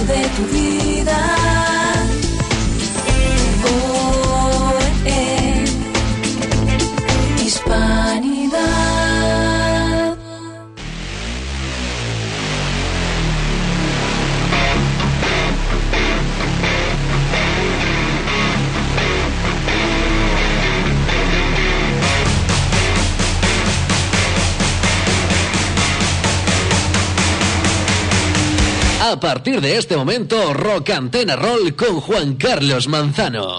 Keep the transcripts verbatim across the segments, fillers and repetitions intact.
de tu vida. Oh, eh, Hispanidad. A partir de este momento, Rock Antena Roll con Juan Carlos Manzano.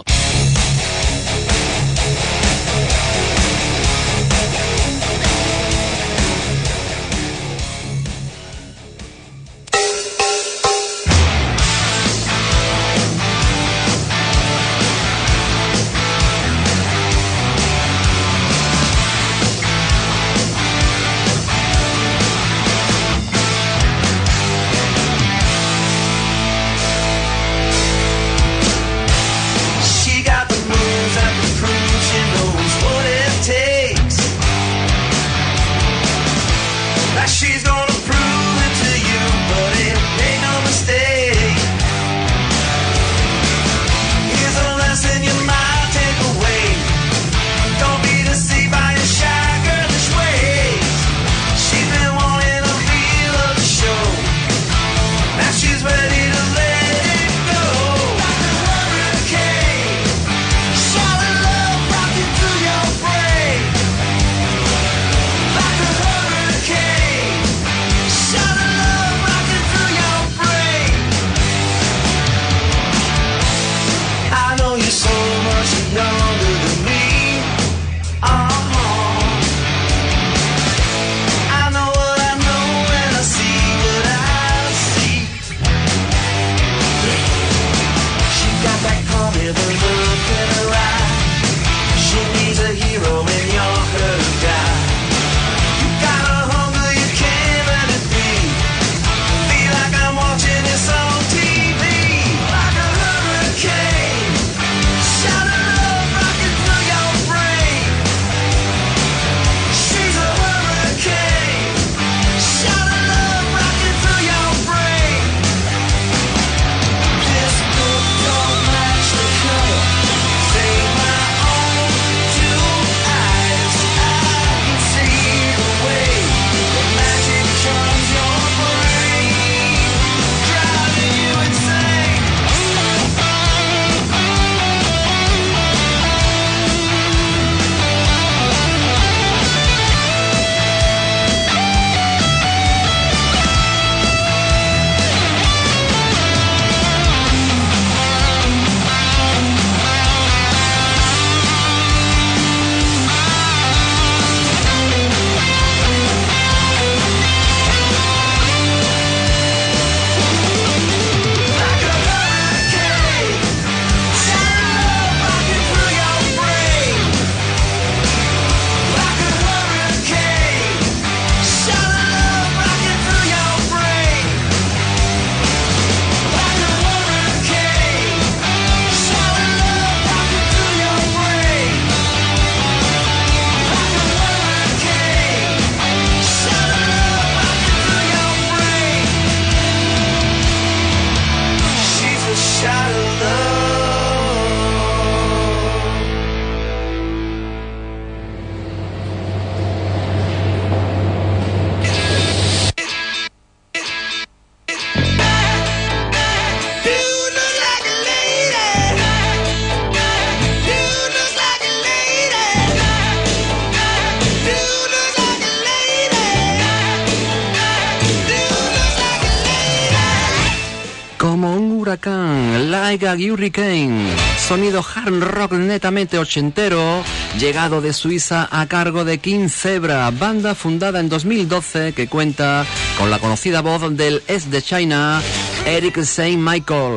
Like a Hurricane, sonido hard rock netamente ochentero, llegado de Suiza a cargo de King Zebra, banda fundada en dos mil doce que cuenta con la conocida voz del ex de China, Eric Saint Michael.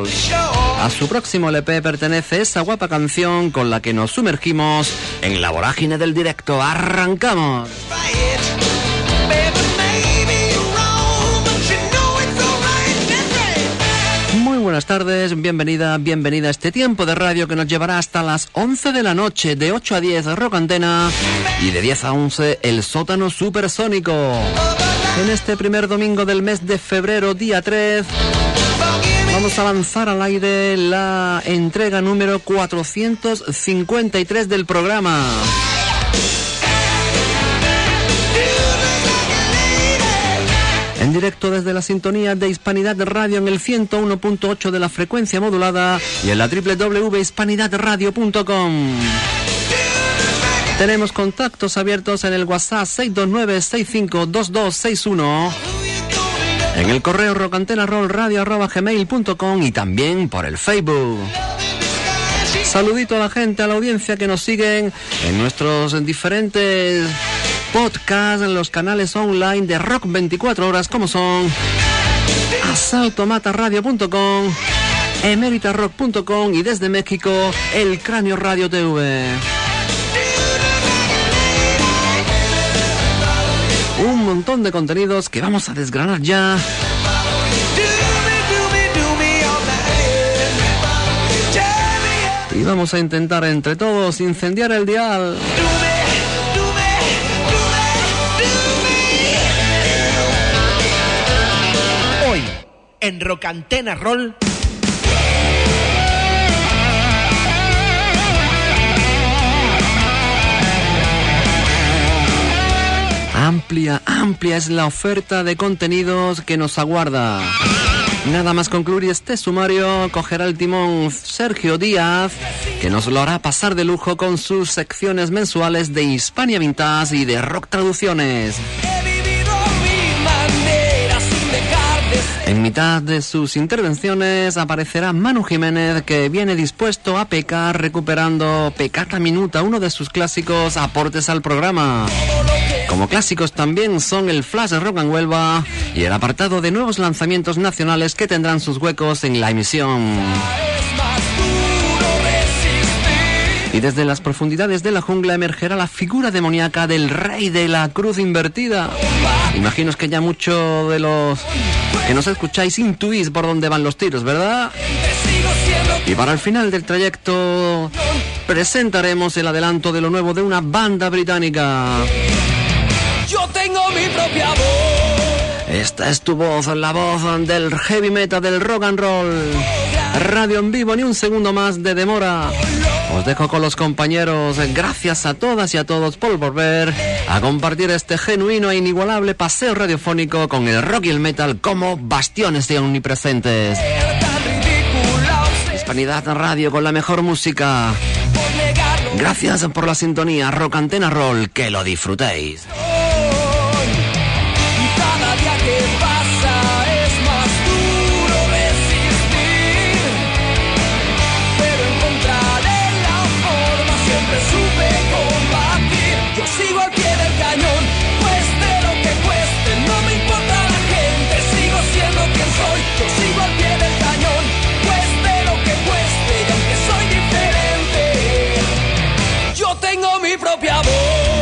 A su próximo L P pertenece esa guapa canción con la que nos sumergimos en la vorágine del directo. ¡Arrancamos! Buenas tardes, bienvenida, bienvenida a este tiempo de radio que nos llevará hasta las once de la noche, de ocho a diez Rock Antena y de diez a once el sótano supersónico. En este primer domingo del mes de febrero, día tres, Vamos a lanzar al aire la entrega número cuatrocientos cincuenta y tres del programa. En directo desde la sintonía de Hispanidad Radio en el ciento uno punto ocho de la frecuencia modulada y en la doble u doble u doble u punto hispanidad radio punto com. Tenemos contactos abiertos en el WhatsApp seis dos nueve seis cinco dos dos seis uno, en el correo rocantenarrollradio arroba gmail punto com y también por el Facebook. Saludito a la gente, a la audiencia que nos siguen en nuestros diferentes podcasts, en los canales online de Rock veinticuatro horas, como son asalto mata radio punto com, emeritarrock punto com y desde México, El Cráneo Radio T V. Un montón de contenidos que vamos a desgranar ya. Y vamos a intentar entre todos incendiar el dial. Hoy, en Rock Antena Roll. Amplia, amplia es la oferta de contenidos que nos aguarda. Nada más concluir este sumario, cogerá el timón Sergio Díaz, que nos lo hará pasar de lujo con sus secciones mensuales de Hispania Vintage y de Rock Traducciones. En mitad de sus intervenciones aparecerá Manu Jiménez, que viene dispuesto a pecar recuperando Pecata Minuta, uno de sus clásicos aportes al programa. Como clásicos también son el Flash Rock en Huelva y el apartado de nuevos lanzamientos nacionales que tendrán sus huecos en la emisión. Y desde las profundidades de la jungla emergerá la figura demoníaca del rey de la cruz invertida. Imagino que ya mucho de los que nos escucháis intuís por dónde van los tiros, ¿verdad? Y para el final del trayecto presentaremos el adelanto de lo nuevo de una banda británica. Yo tengo mi propia voz. Esta es tu voz, la voz del heavy metal, del rock and roll. Radio en vivo, ni un segundo más de demora. Os dejo con los compañeros. Gracias a todas y a todos por volver a compartir este genuino e inigualable paseo radiofónico con el rock y el metal como bastiones de omnipresentes. Hispanidad Radio con la mejor música. Gracias por la sintonía. Rock Antena Roll, que lo disfrutéis. Cada día que pasa es más duro resistir, pero encontraré la forma, siempre supe combatir. Yo sigo al pie del cañón, cueste lo que cueste, no me importa la gente, sigo siendo quien soy. Yo sigo al pie del cañón, cueste lo que cueste, y aunque soy diferente, yo tengo mi propia voz.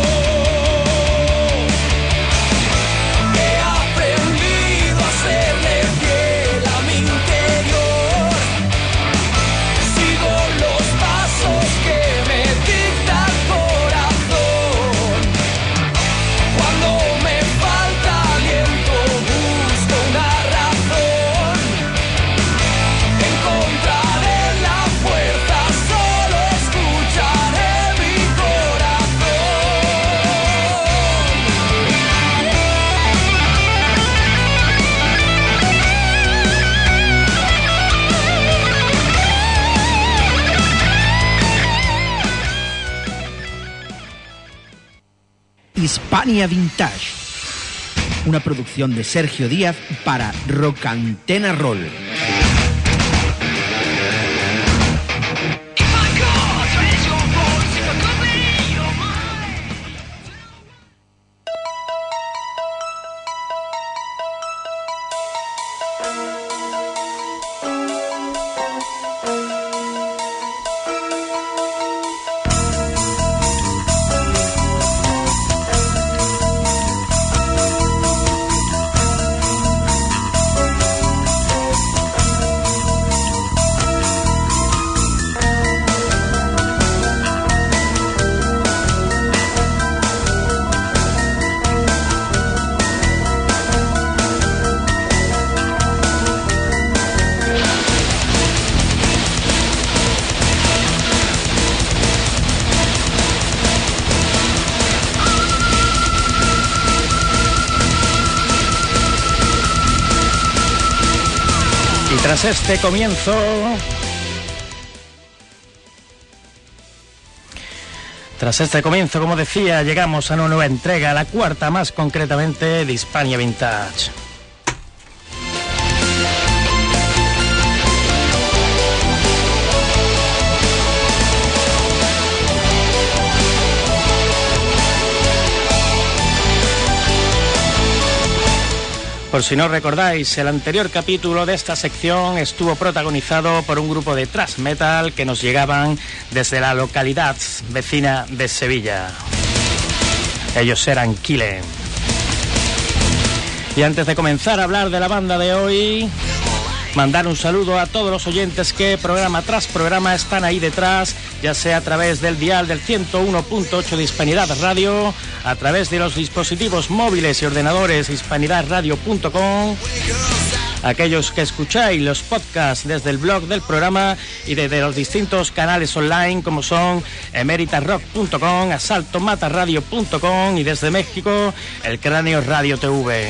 Hispania Vintage, una producción de Sergio Díaz para Rock Antena Roll. Tras este comienzo, tras este comienzo, como decía, llegamos a una nueva entrega, la cuarta más concretamente de Hispania Vintage. Por si no recordáis, el anterior capítulo de esta sección estuvo protagonizado por un grupo de thrash metal que nos llegaban desde la localidad vecina de Sevilla. Ellos eran Killen. Y antes de comenzar a hablar de la banda de hoy, mandar un saludo a todos los oyentes que programa tras programa están ahí detrás, ya sea a través del dial del ciento uno punto ocho de Hispanidad Radio, a través de los dispositivos móviles y ordenadores hispanidad radio punto com, aquellos que escucháis los podcasts desde el blog del programa y desde los distintos canales online como son emeritas rock punto com, asalto mata radio punto com y desde México el Cráneo Radio T V.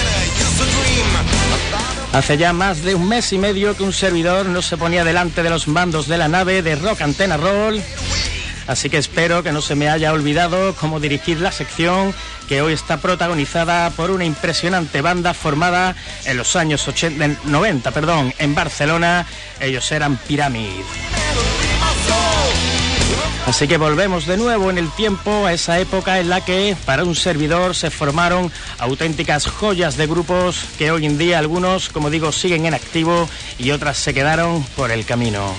Hace ya más de un mes y medio que un servidor no se ponía delante de los mandos de la nave de Rock Antena Roll, así que espero que no se me haya olvidado cómo dirigir la sección que hoy está protagonizada por una impresionante banda formada en los años ochenta, noventa, perdón, en Barcelona. Ellos eran Pyramid. Así que volvemos de nuevo en el tiempo a esa época en la que para un servidor se formaron auténticas joyas de grupos que hoy en día algunos, como digo, siguen en activo y otras se quedaron por el camino.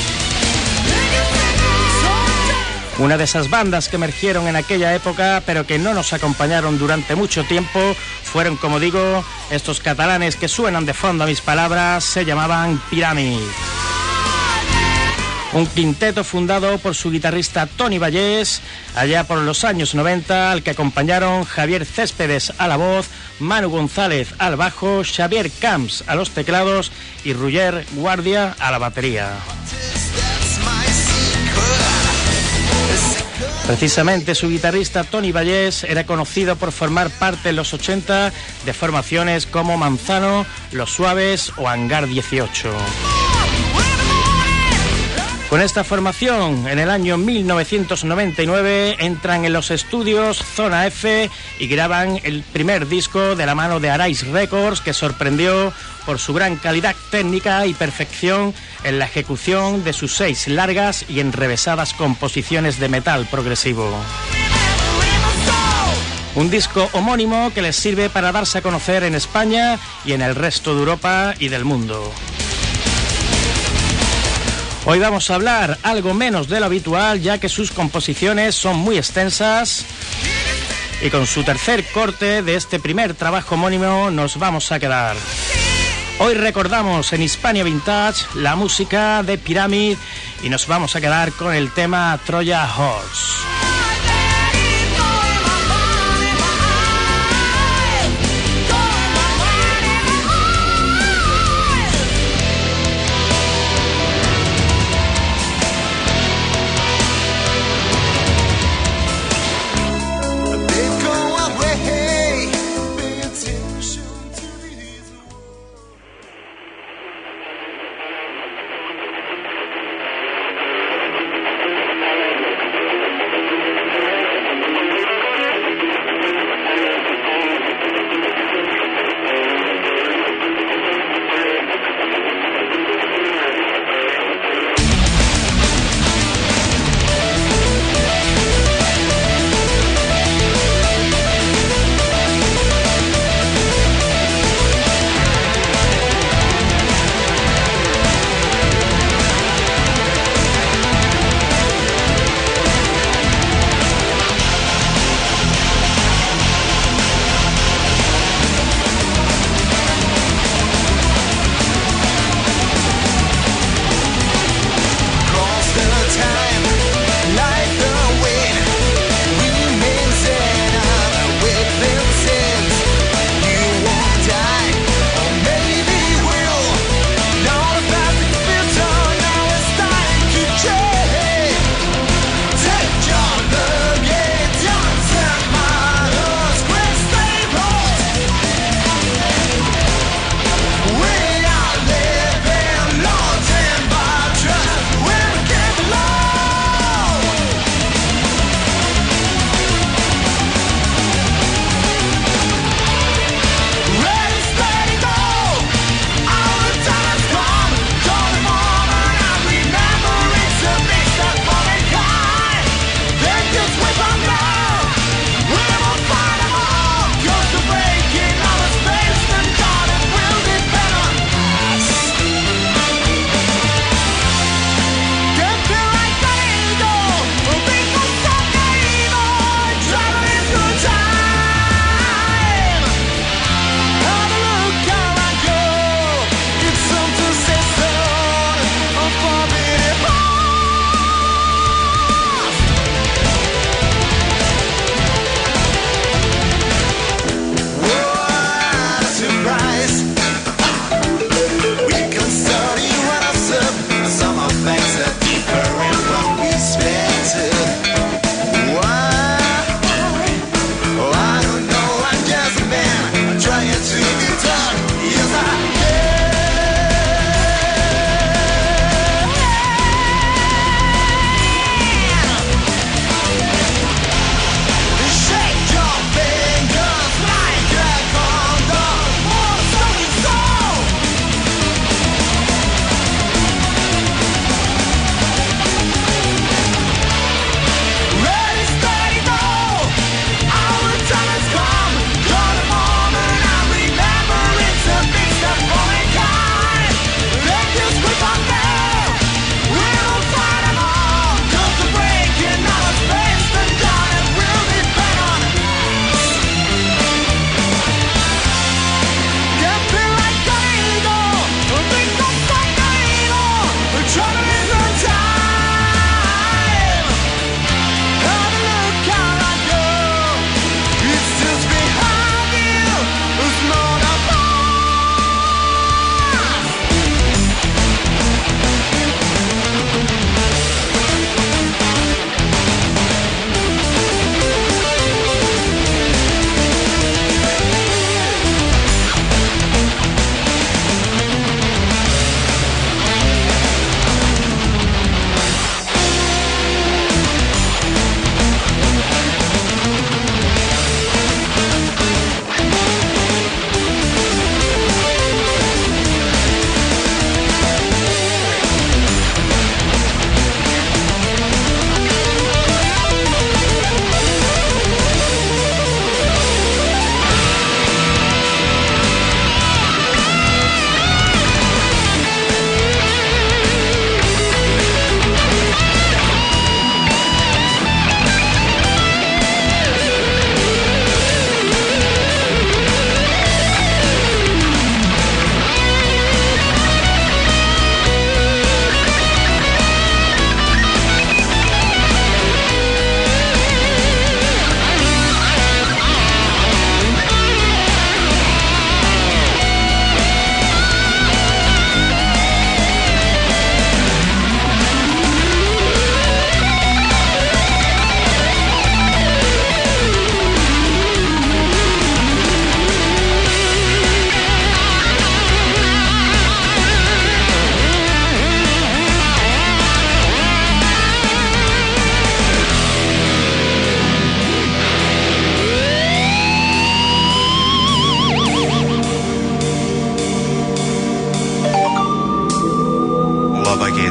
Una de esas bandas que emergieron en aquella época pero que no nos acompañaron durante mucho tiempo fueron, como digo, estos catalanes que suenan de fondo a mis palabras, se llamaban Pyramid. Un quinteto fundado por su guitarrista Toni Vallés, allá por los años noventa, al que acompañaron Javier Céspedes a la voz, Manu González al bajo, Xavier Camps a los teclados y Roger Guardia a la batería. Precisamente su guitarrista Toni Vallés era conocido por formar parte en los ochenta de formaciones como Manzano, Los Suaves o Hangar dieciocho. Con esta formación, en el año mil novecientos noventa y nueve, entran en los estudios Zona F y graban el primer disco de la mano de Arise Records, que sorprendió por su gran calidad técnica y perfección en la ejecución de sus seis largas y enrevesadas composiciones de metal progresivo. Un disco homónimo que les sirve para darse a conocer en España y en el resto de Europa y del mundo. Hoy vamos a hablar algo menos de lo habitual, ya que sus composiciones son muy extensas y con su tercer corte de este primer trabajo homónimo nos vamos a quedar. Hoy recordamos en Hispania Vintage la música de Pyramid y nos vamos a quedar con el tema Troja Horse.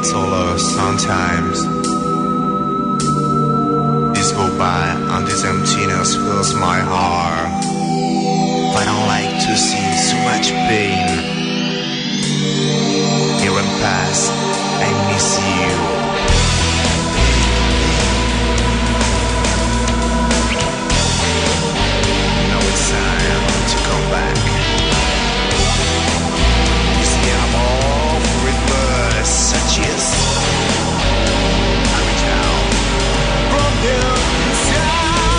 it's all over sometimes. This go by and this emptiness fills my heart. I don't like to see so much pain. Here and past, I miss you. Now it's time to come back. You see, I'm all reverse, such as I'm down from the inside.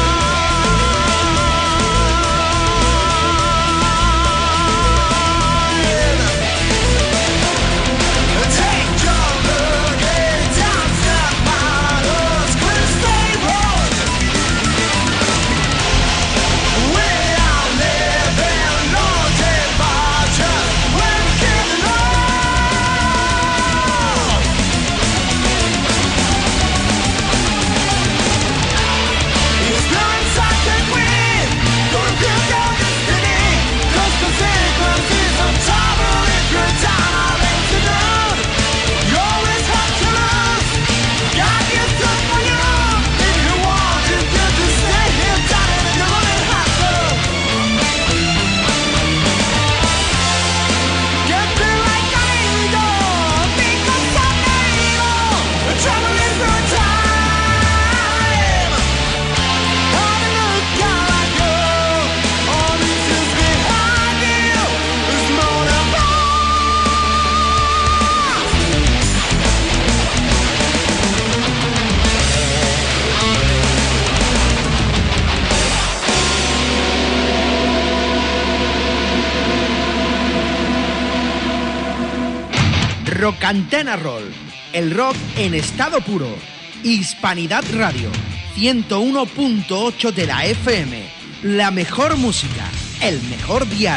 Rockantena Roll, el rock en estado puro. Hispanidad Radio, ciento uno punto ocho de la F M. La mejor música, el mejor dial.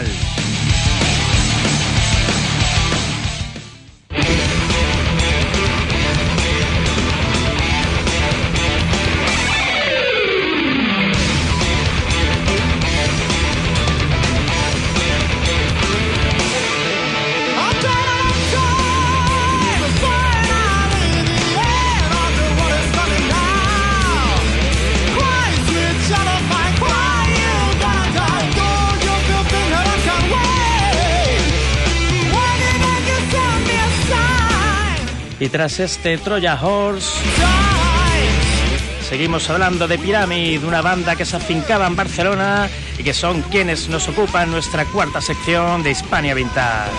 Y tras este Troja Horse, seguimos hablando de Pyramid, una banda que se afincaba en Barcelona y que son quienes nos ocupan nuestra cuarta sección de Hispania Vintage.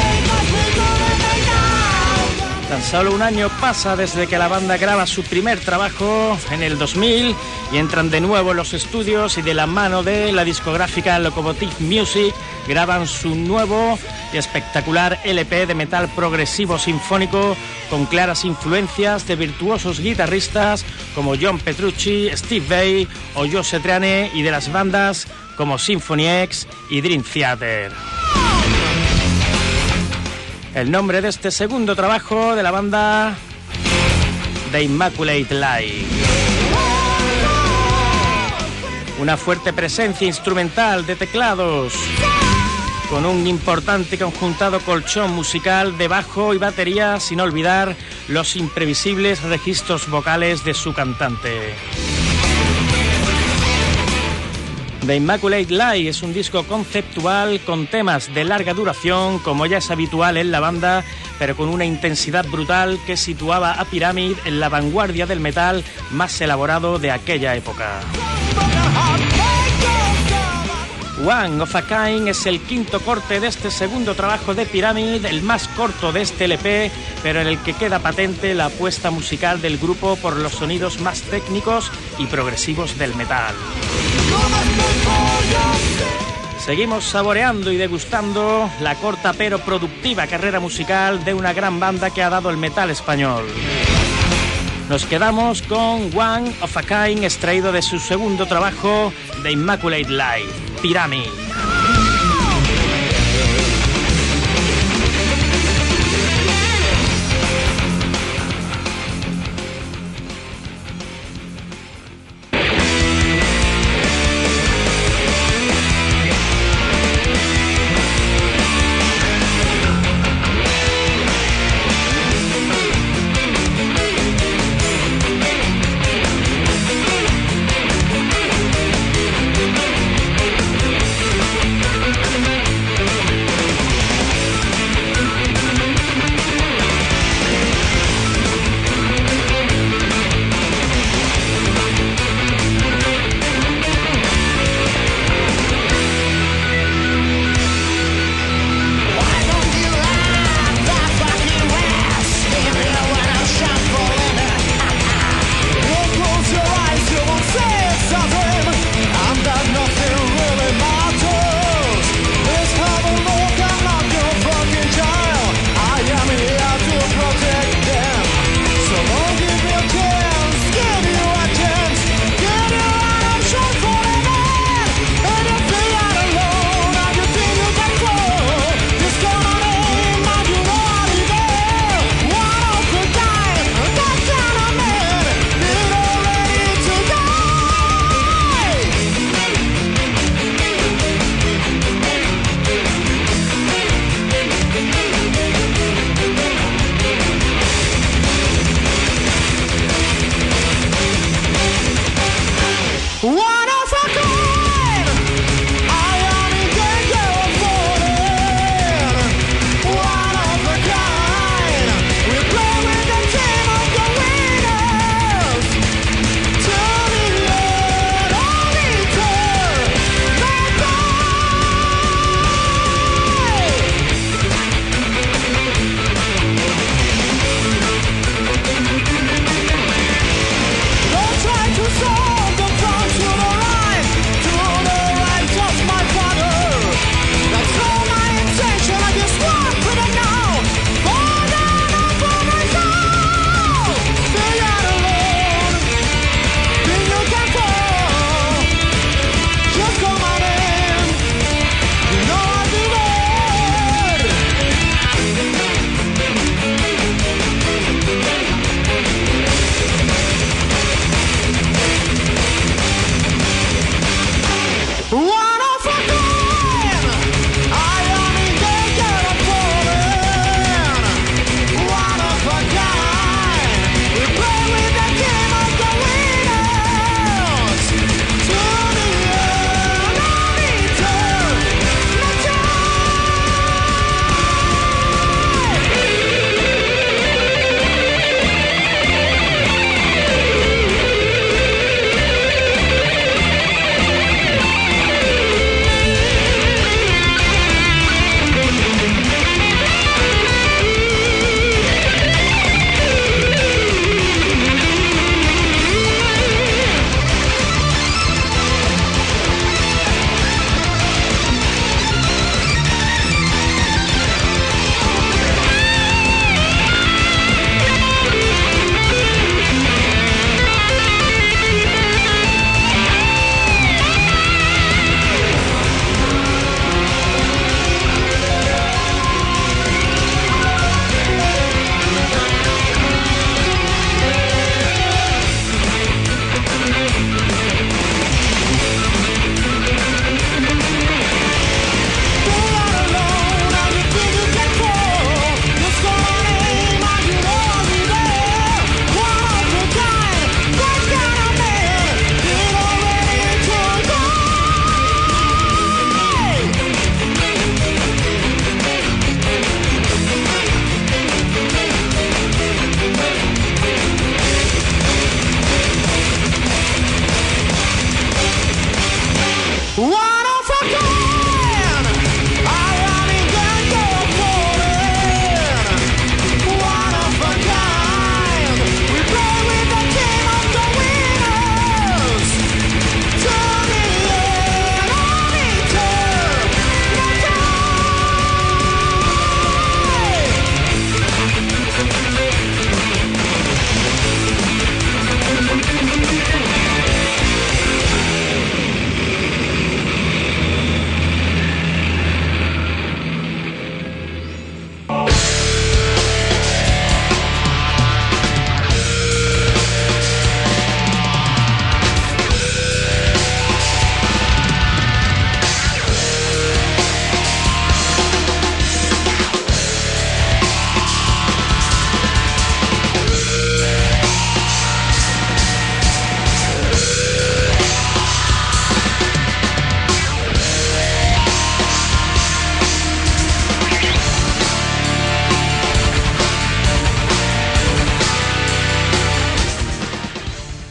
Tan solo un año pasa desde que la banda graba su primer trabajo en el dos mil y entran de nuevo en los estudios y de la mano de la discográfica Locomotive Music graban su nuevo y espectacular L P de metal progresivo sinfónico con claras influencias de virtuosos guitarristas como John Petrucci, Steve Vai o Joe Satriani y de las bandas como Symphony X y Dream Theater. El nombre de este segundo trabajo de la banda, The Immaculate Lie. Una fuerte presencia instrumental de teclados, con un importante conjuntado colchón musical de bajo y batería, sin olvidar los imprevisibles registros vocales de su cantante. The Immaculate Lie es un disco conceptual con temas de larga duración, como ya es habitual en la banda, pero con una intensidad brutal que situaba a Pyramid en la vanguardia del metal más elaborado de aquella época. One of a Kind es el quinto corte de este segundo trabajo de Pyramid, el más corto de este L P, pero en el que queda patente la apuesta musical del grupo por los sonidos más técnicos y progresivos del metal. Seguimos saboreando y degustando la corta pero productiva carrera musical de una gran banda que ha dado el metal español. Nos quedamos con One of a Kind, extraído de su segundo trabajo, The Immaculate Lie, Pyramid.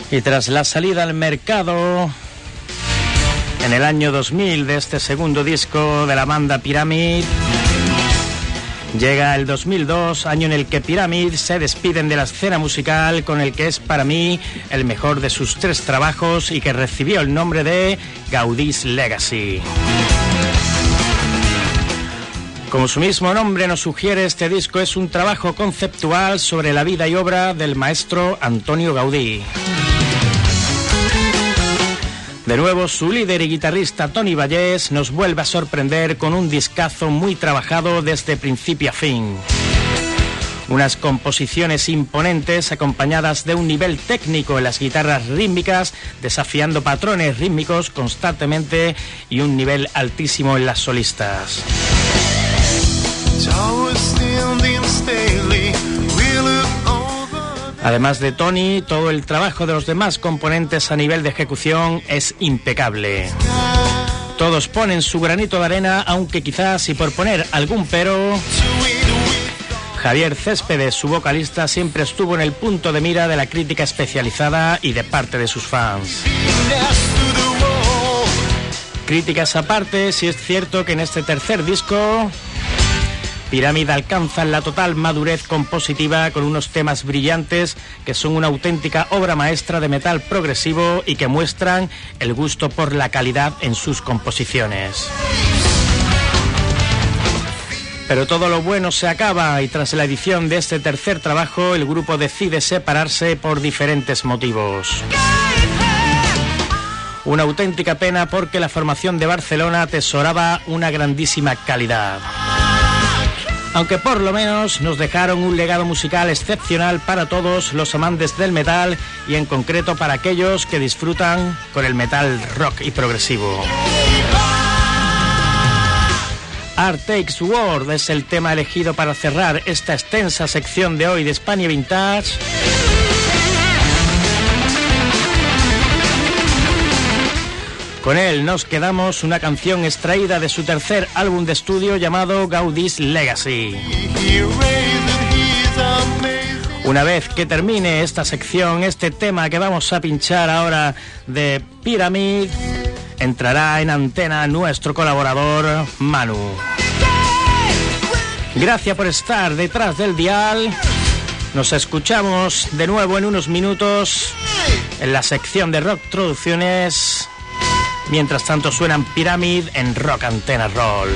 Y tras la salida al mercado en el año dos mil de este segundo disco de la banda Pyramid, llega el dos mil dos, año en el que Pyramid se despiden de la escena musical con el que es para mí el mejor de sus tres trabajos y que recibió el nombre de Gaudi's Legacy. Como su mismo nombre nos sugiere, este disco es un trabajo conceptual sobre la vida y obra del maestro Antonio Gaudí. De nuevo, su líder y guitarrista Toni Vallès nos vuelve a sorprender con un discazo muy trabajado desde principio a fin. Unas composiciones imponentes acompañadas de un nivel técnico en las guitarras rítmicas, desafiando patrones rítmicos constantemente y un nivel altísimo en las solistas. Además de Toni, todo el trabajo de los demás componentes a nivel de ejecución es impecable. Todos ponen su granito de arena, aunque quizás, y por poner algún pero, Javier Céspedes, su vocalista, siempre estuvo en el punto de mira de la crítica especializada y de parte de sus fans. Críticas aparte, si es cierto que en este tercer disco Pyramid alcanza la total madurez compositiva con unos temas brillantes que son una auténtica obra maestra de metal progresivo y que muestran el gusto por la calidad en sus composiciones. Pero todo lo bueno se acaba y tras la edición de este tercer trabajo el grupo decide separarse por diferentes motivos. Una auténtica pena porque la formación de Barcelona atesoraba una grandísima calidad. Aunque por lo menos nos dejaron un legado musical excepcional para todos los amantes del metal y en concreto para aquellos que disfrutan con el metal rock y progresivo. Art Takes World es el tema elegido para cerrar esta extensa sección de hoy de España Vintage. Con él nos quedamos, una canción extraída de su tercer álbum de estudio llamado Gaudi's Legacy. Una vez que termine esta sección, este tema que vamos a pinchar ahora de Pyramid, entrará en antena nuestro colaborador Manu. Gracias por estar detrás del dial. Nos escuchamos de nuevo en unos minutos en la sección de Rock Traducciones. Mientras tanto suenan Pyramid en Rock Antena Roll.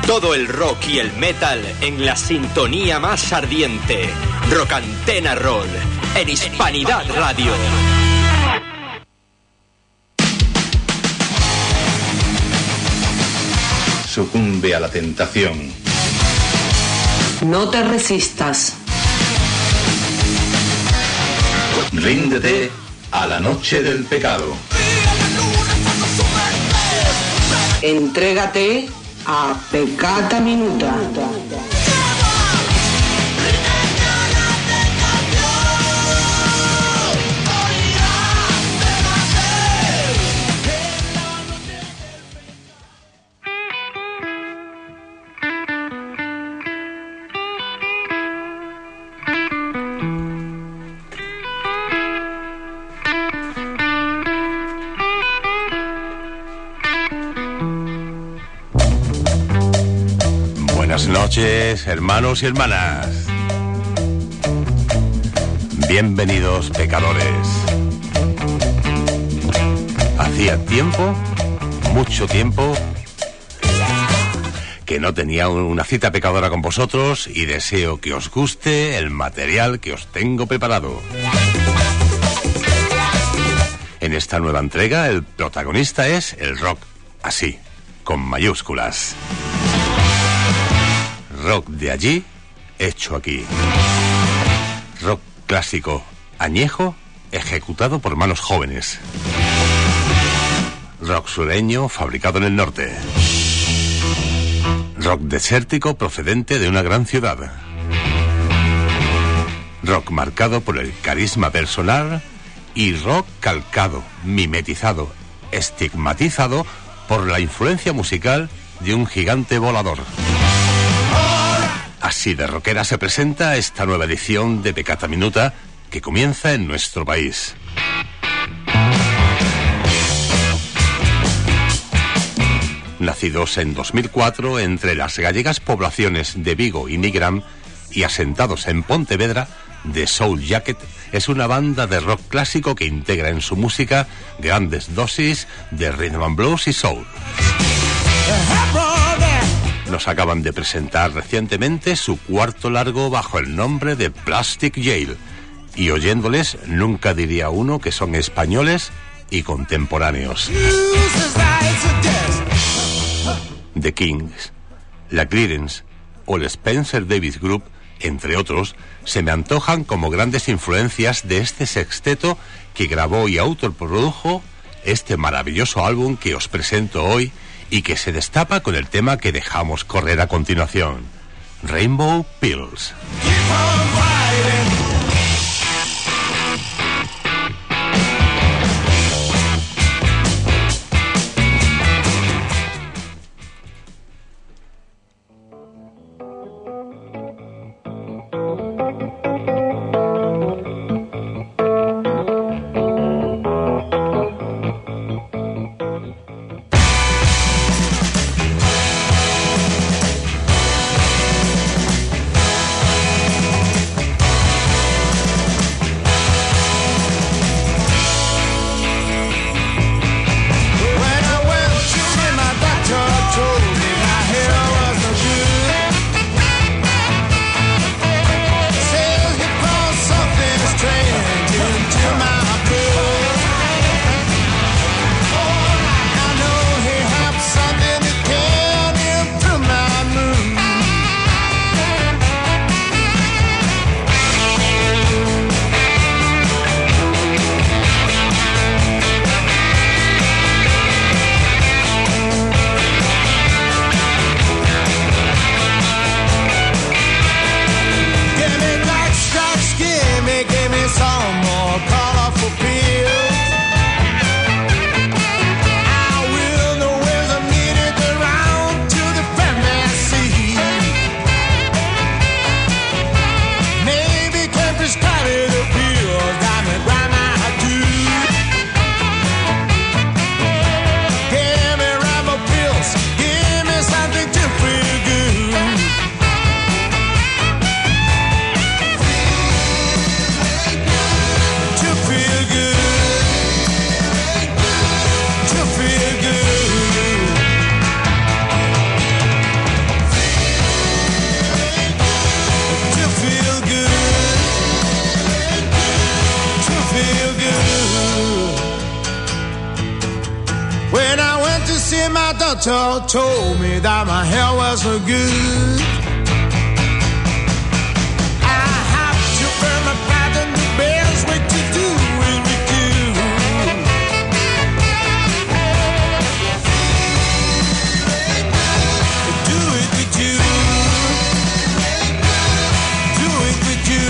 Todo el rock y el metal en la sintonía más ardiente. Rock Antena Roll, en Hispanidad Radio. Sucumbe a la tentación. No te resistas. Ríndete a la noche del pecado. Entrégate a Peccata Minuta. Buenas noches, hermanos y hermanas. Bienvenidos, pecadores. Hacía tiempo, mucho tiempo, que no tenía una cita pecadora con vosotros y deseo que os guste el material que os tengo preparado. En esta nueva entrega, el protagonista es el rock, así, con mayúsculas. Rock de allí, hecho aquí. Rock clásico, añejo, ejecutado por manos jóvenes. Rock sureño, fabricado en el norte. Rock desértico, procedente de una gran ciudad. Rock marcado por el carisma personal y rock calcado, mimetizado, estigmatizado por la influencia musical de un gigante volador. Así de rockera se presenta esta nueva edición de Peccata Minuta que comienza en nuestro país. Nacidos en dos mil cuatro entre las gallegas poblaciones de Vigo y Nigrán y asentados en Pontevedra, The Soul Jacket es una banda de rock clásico que integra en su música grandes dosis de rhythm and blues y soul. Nos acaban de presentar recientemente su cuarto largo bajo el nombre de Plastic Jail, y oyéndoles nunca diría uno que son españoles y contemporáneos. The Kings, la Creedence o el Spencer Davis Group, entre otros, se me antojan como grandes influencias de este sexteto que grabó y autoprodujo este maravilloso álbum que os presento hoy y que se destapa con el tema que dejamos correr a continuación, Rainbow Pills. Santa told me that my hair was no good. I have to burn my pride and the bears what to do with me too. Do it with you. Do it with you.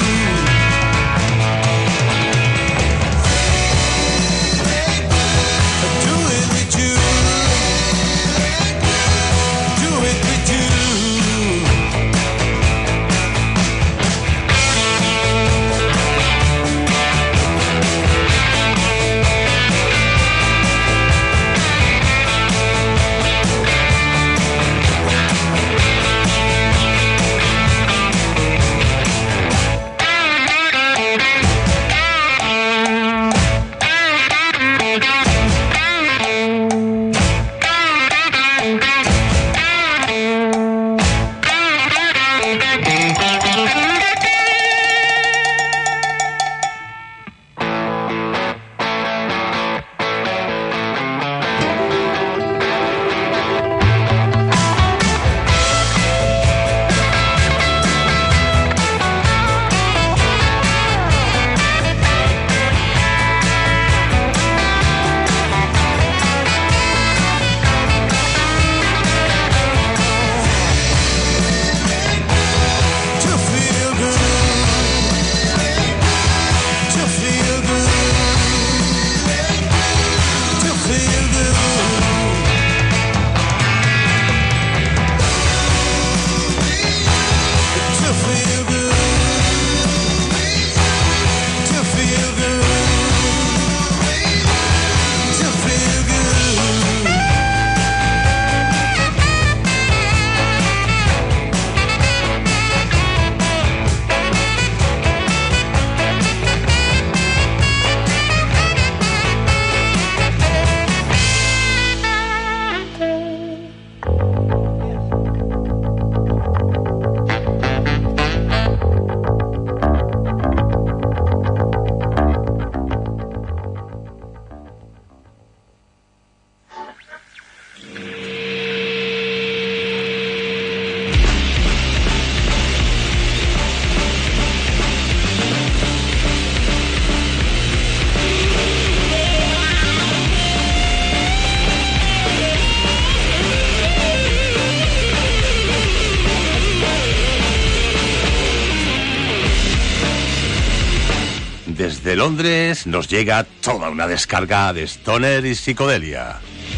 Desde Londres nos llega toda una descarga de stoner y psicodelia.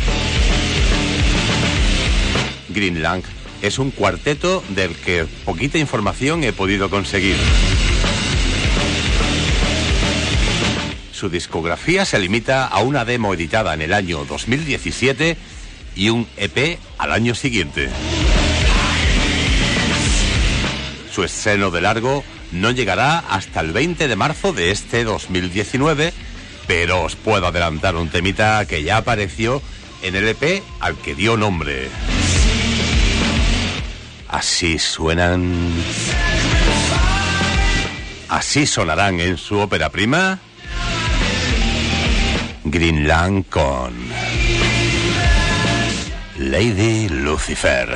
Greenland es un cuarteto del que poquita información he podido conseguir. Su discografía se limita a una demo editada en el año dos mil diecisiete y un E P al año siguiente. Su estreno de largo no llegará hasta el veinte de marzo de este dos mil diecinueve, pero os puedo adelantar un temita que ya apareció en el E P al que dio nombre. Así suenan... Así sonarán en su ópera prima Greenland con Lady Lucifer.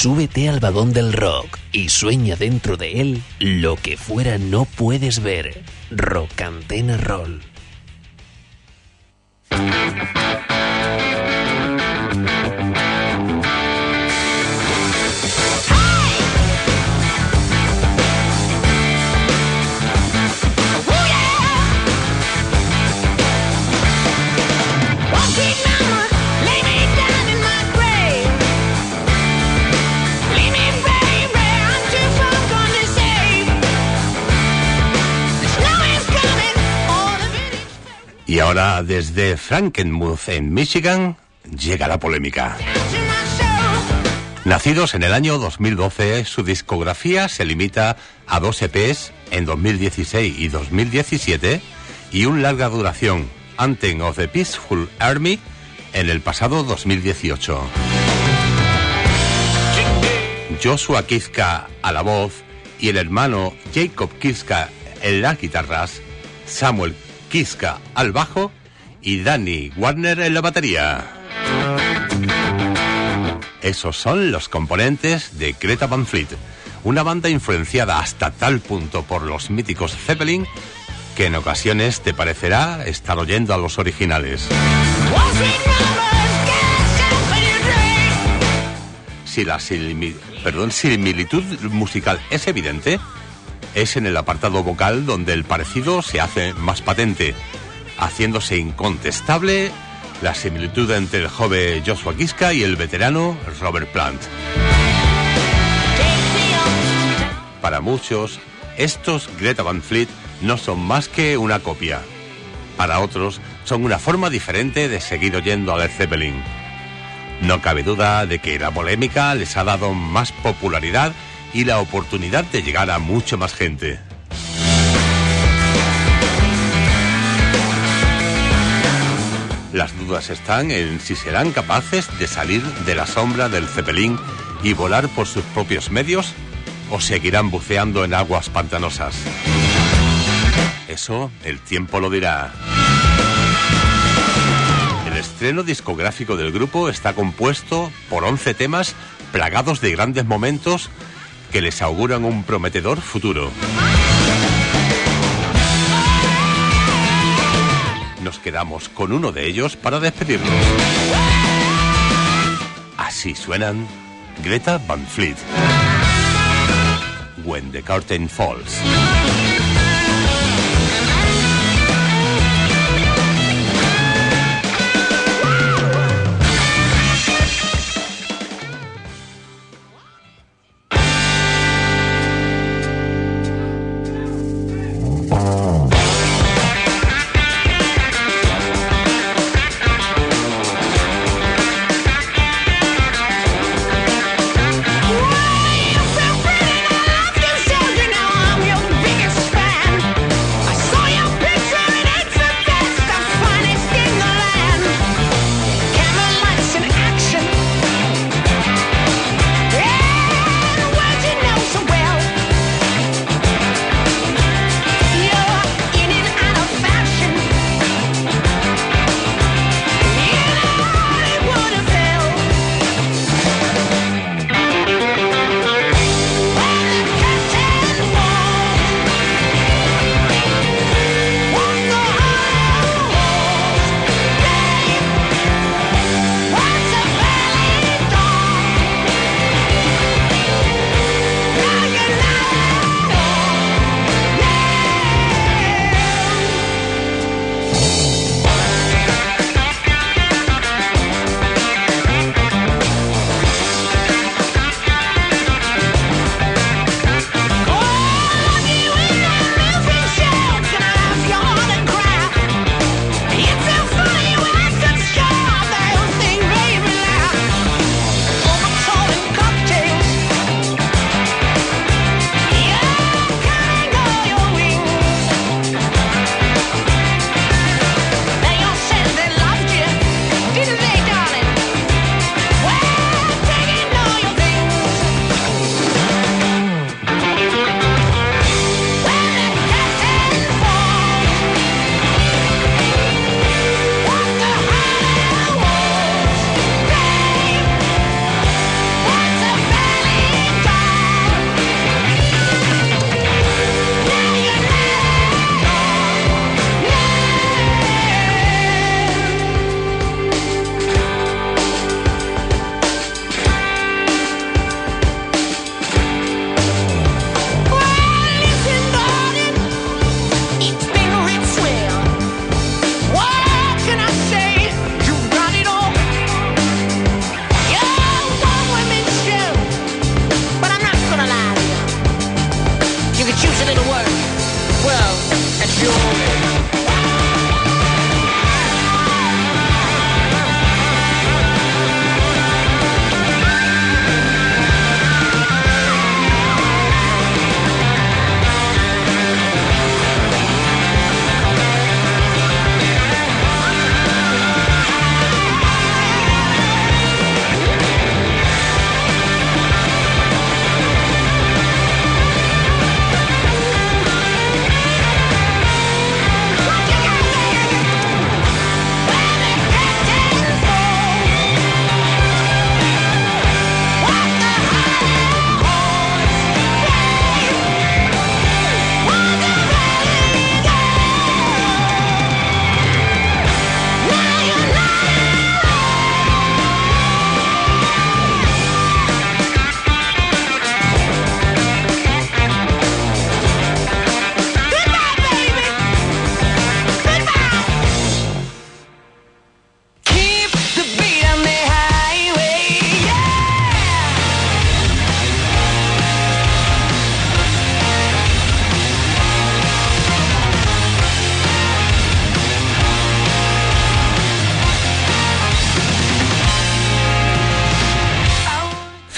Súbete al vagón del rock y sueña dentro de él lo que fuera no puedes ver. Rock Antena Roll. Y ahora, desde Frankenmuth, en Michigan, llega la polémica. Nacidos en el año dos mil doce, su discografía se limita a dos E Pes en dos mil dieciséis y dos mil diecisiete y un larga duración, Anthem of the Peaceful Army, en el pasado dos mil dieciocho. Joshua Kiszka a la voz y el hermano Jacob Kiszka en las guitarras, Samuel Kiszka al bajo y Danny Warner en la batería. Esos son los componentes de Greta Van Fleet, una banda influenciada hasta tal punto por los míticos Zeppelin que en ocasiones te parecerá estar oyendo a los originales. Si la silmi- perdón, similitud musical es evidente, es en el apartado vocal donde el parecido se hace más patente, haciéndose incontestable la similitud entre el joven Joshua Kiszka y el veterano Robert Plant. Para muchos, estos Greta Van Fleet no son más que una copia. Para otros, son una forma diferente de seguir oyendo a Led Zeppelin. No cabe duda de que la polémica les ha dado más popularidad y la oportunidad de llegar a mucho más gente. Las dudas están en si serán capaces de salir de la sombra del Zeppelin y volar por sus propios medios o seguirán buceando en aguas pantanosas. Eso el tiempo lo dirá. El estreno discográfico del grupo está compuesto por once temas plagados de grandes momentos que les auguran un prometedor futuro. Nos quedamos con uno de ellos para despedirnos. Así suenan Greta Van Fleet. When the Curtain Falls. Biggest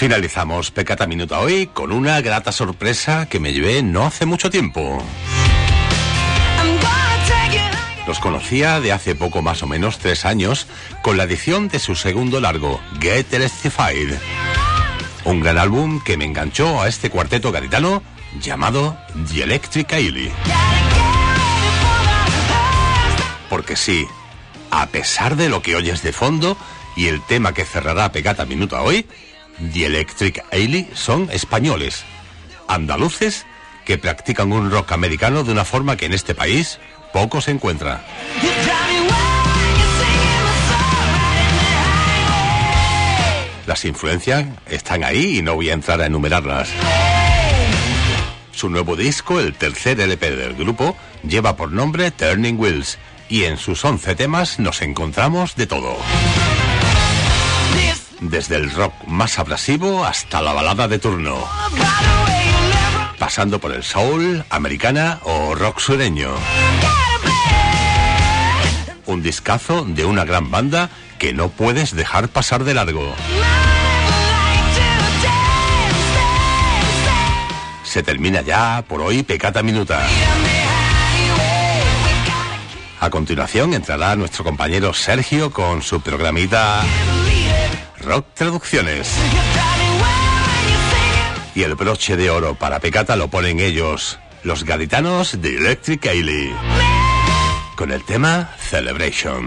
Finalizamos Pecata Minuta hoy con una grata sorpresa que me llevé no hace mucho tiempo. Los conocía de hace poco más o menos tres años con la edición de su segundo largo, Get Electrified. Un gran álbum que me enganchó a este cuarteto gaditano llamado The Electric Eye. Porque sí, a pesar de lo que oyes de fondo y el tema que cerrará Pecata Minuta hoy, The Electric Eye son españoles, andaluces que practican un rock americano de una forma que en este país poco se encuentra. Las influencias están ahí y no voy a entrar a enumerarlas. Su nuevo disco, el tercer L P del grupo, lleva por nombre Turning Wheels y en sus once temas nos encontramos de todo. Desde el rock más abrasivo hasta la balada de turno, pasando por el soul, americana o rock sureño. Un discazo de una gran banda que no puedes dejar pasar de largo. Se termina ya por hoy Pecata Minuta. A continuación entrará nuestro compañero Sergio con su programita Rock Traducciones. Y el broche de oro para Pecata lo ponen ellos, los gaditanos de Electric Eye, con el tema Celebration.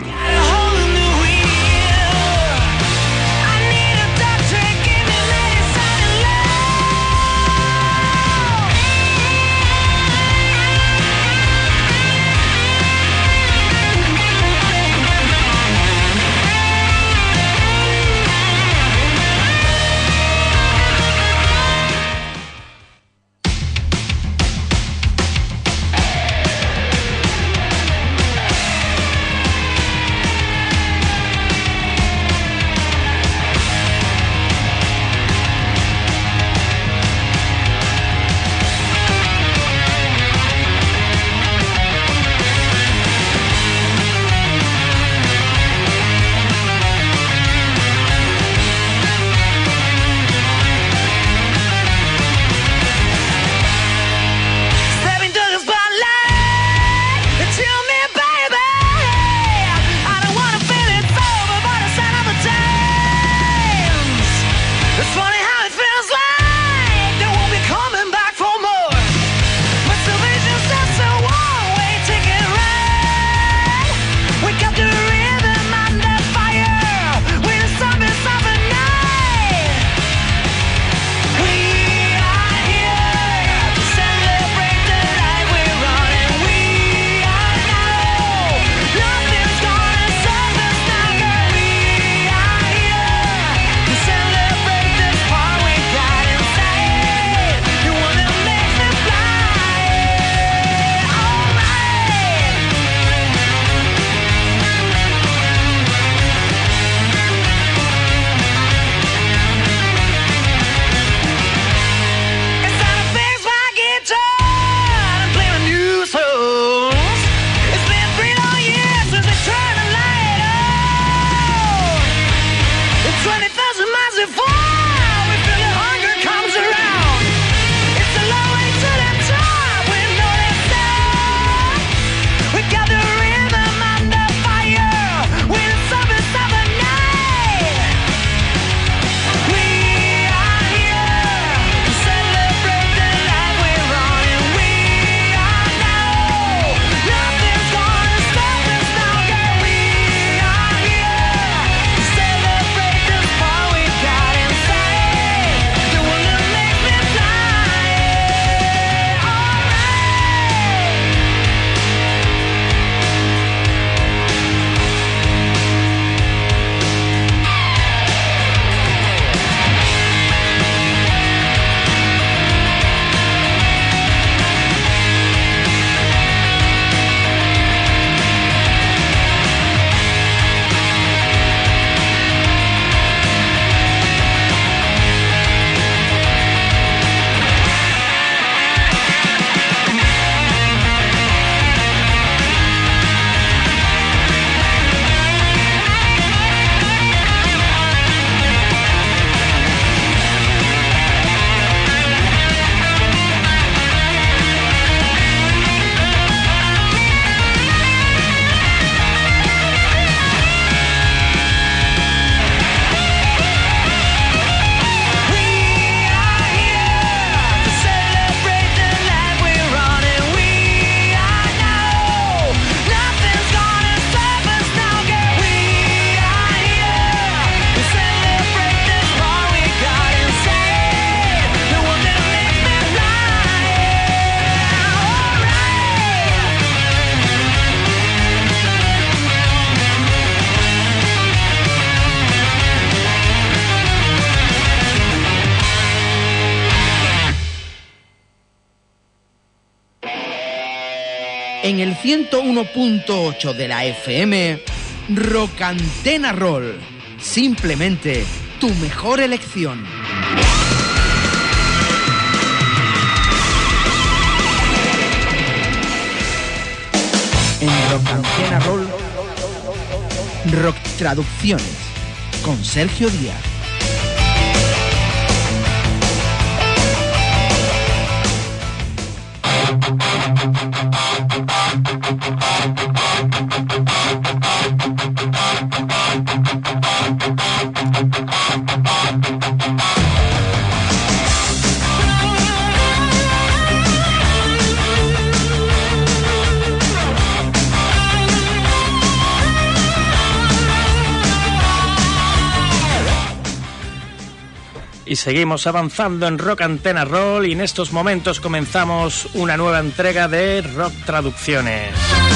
En el ciento uno punto ocho de la F M, Rockantena Roll. Simplemente tu mejor elección. En Rockantena Roll, Rock Traducciones, con Sergio Díaz. Y seguimos avanzando en Rockantena Roll y en estos momentos comenzamos una nueva entrega de Rock Traducciones.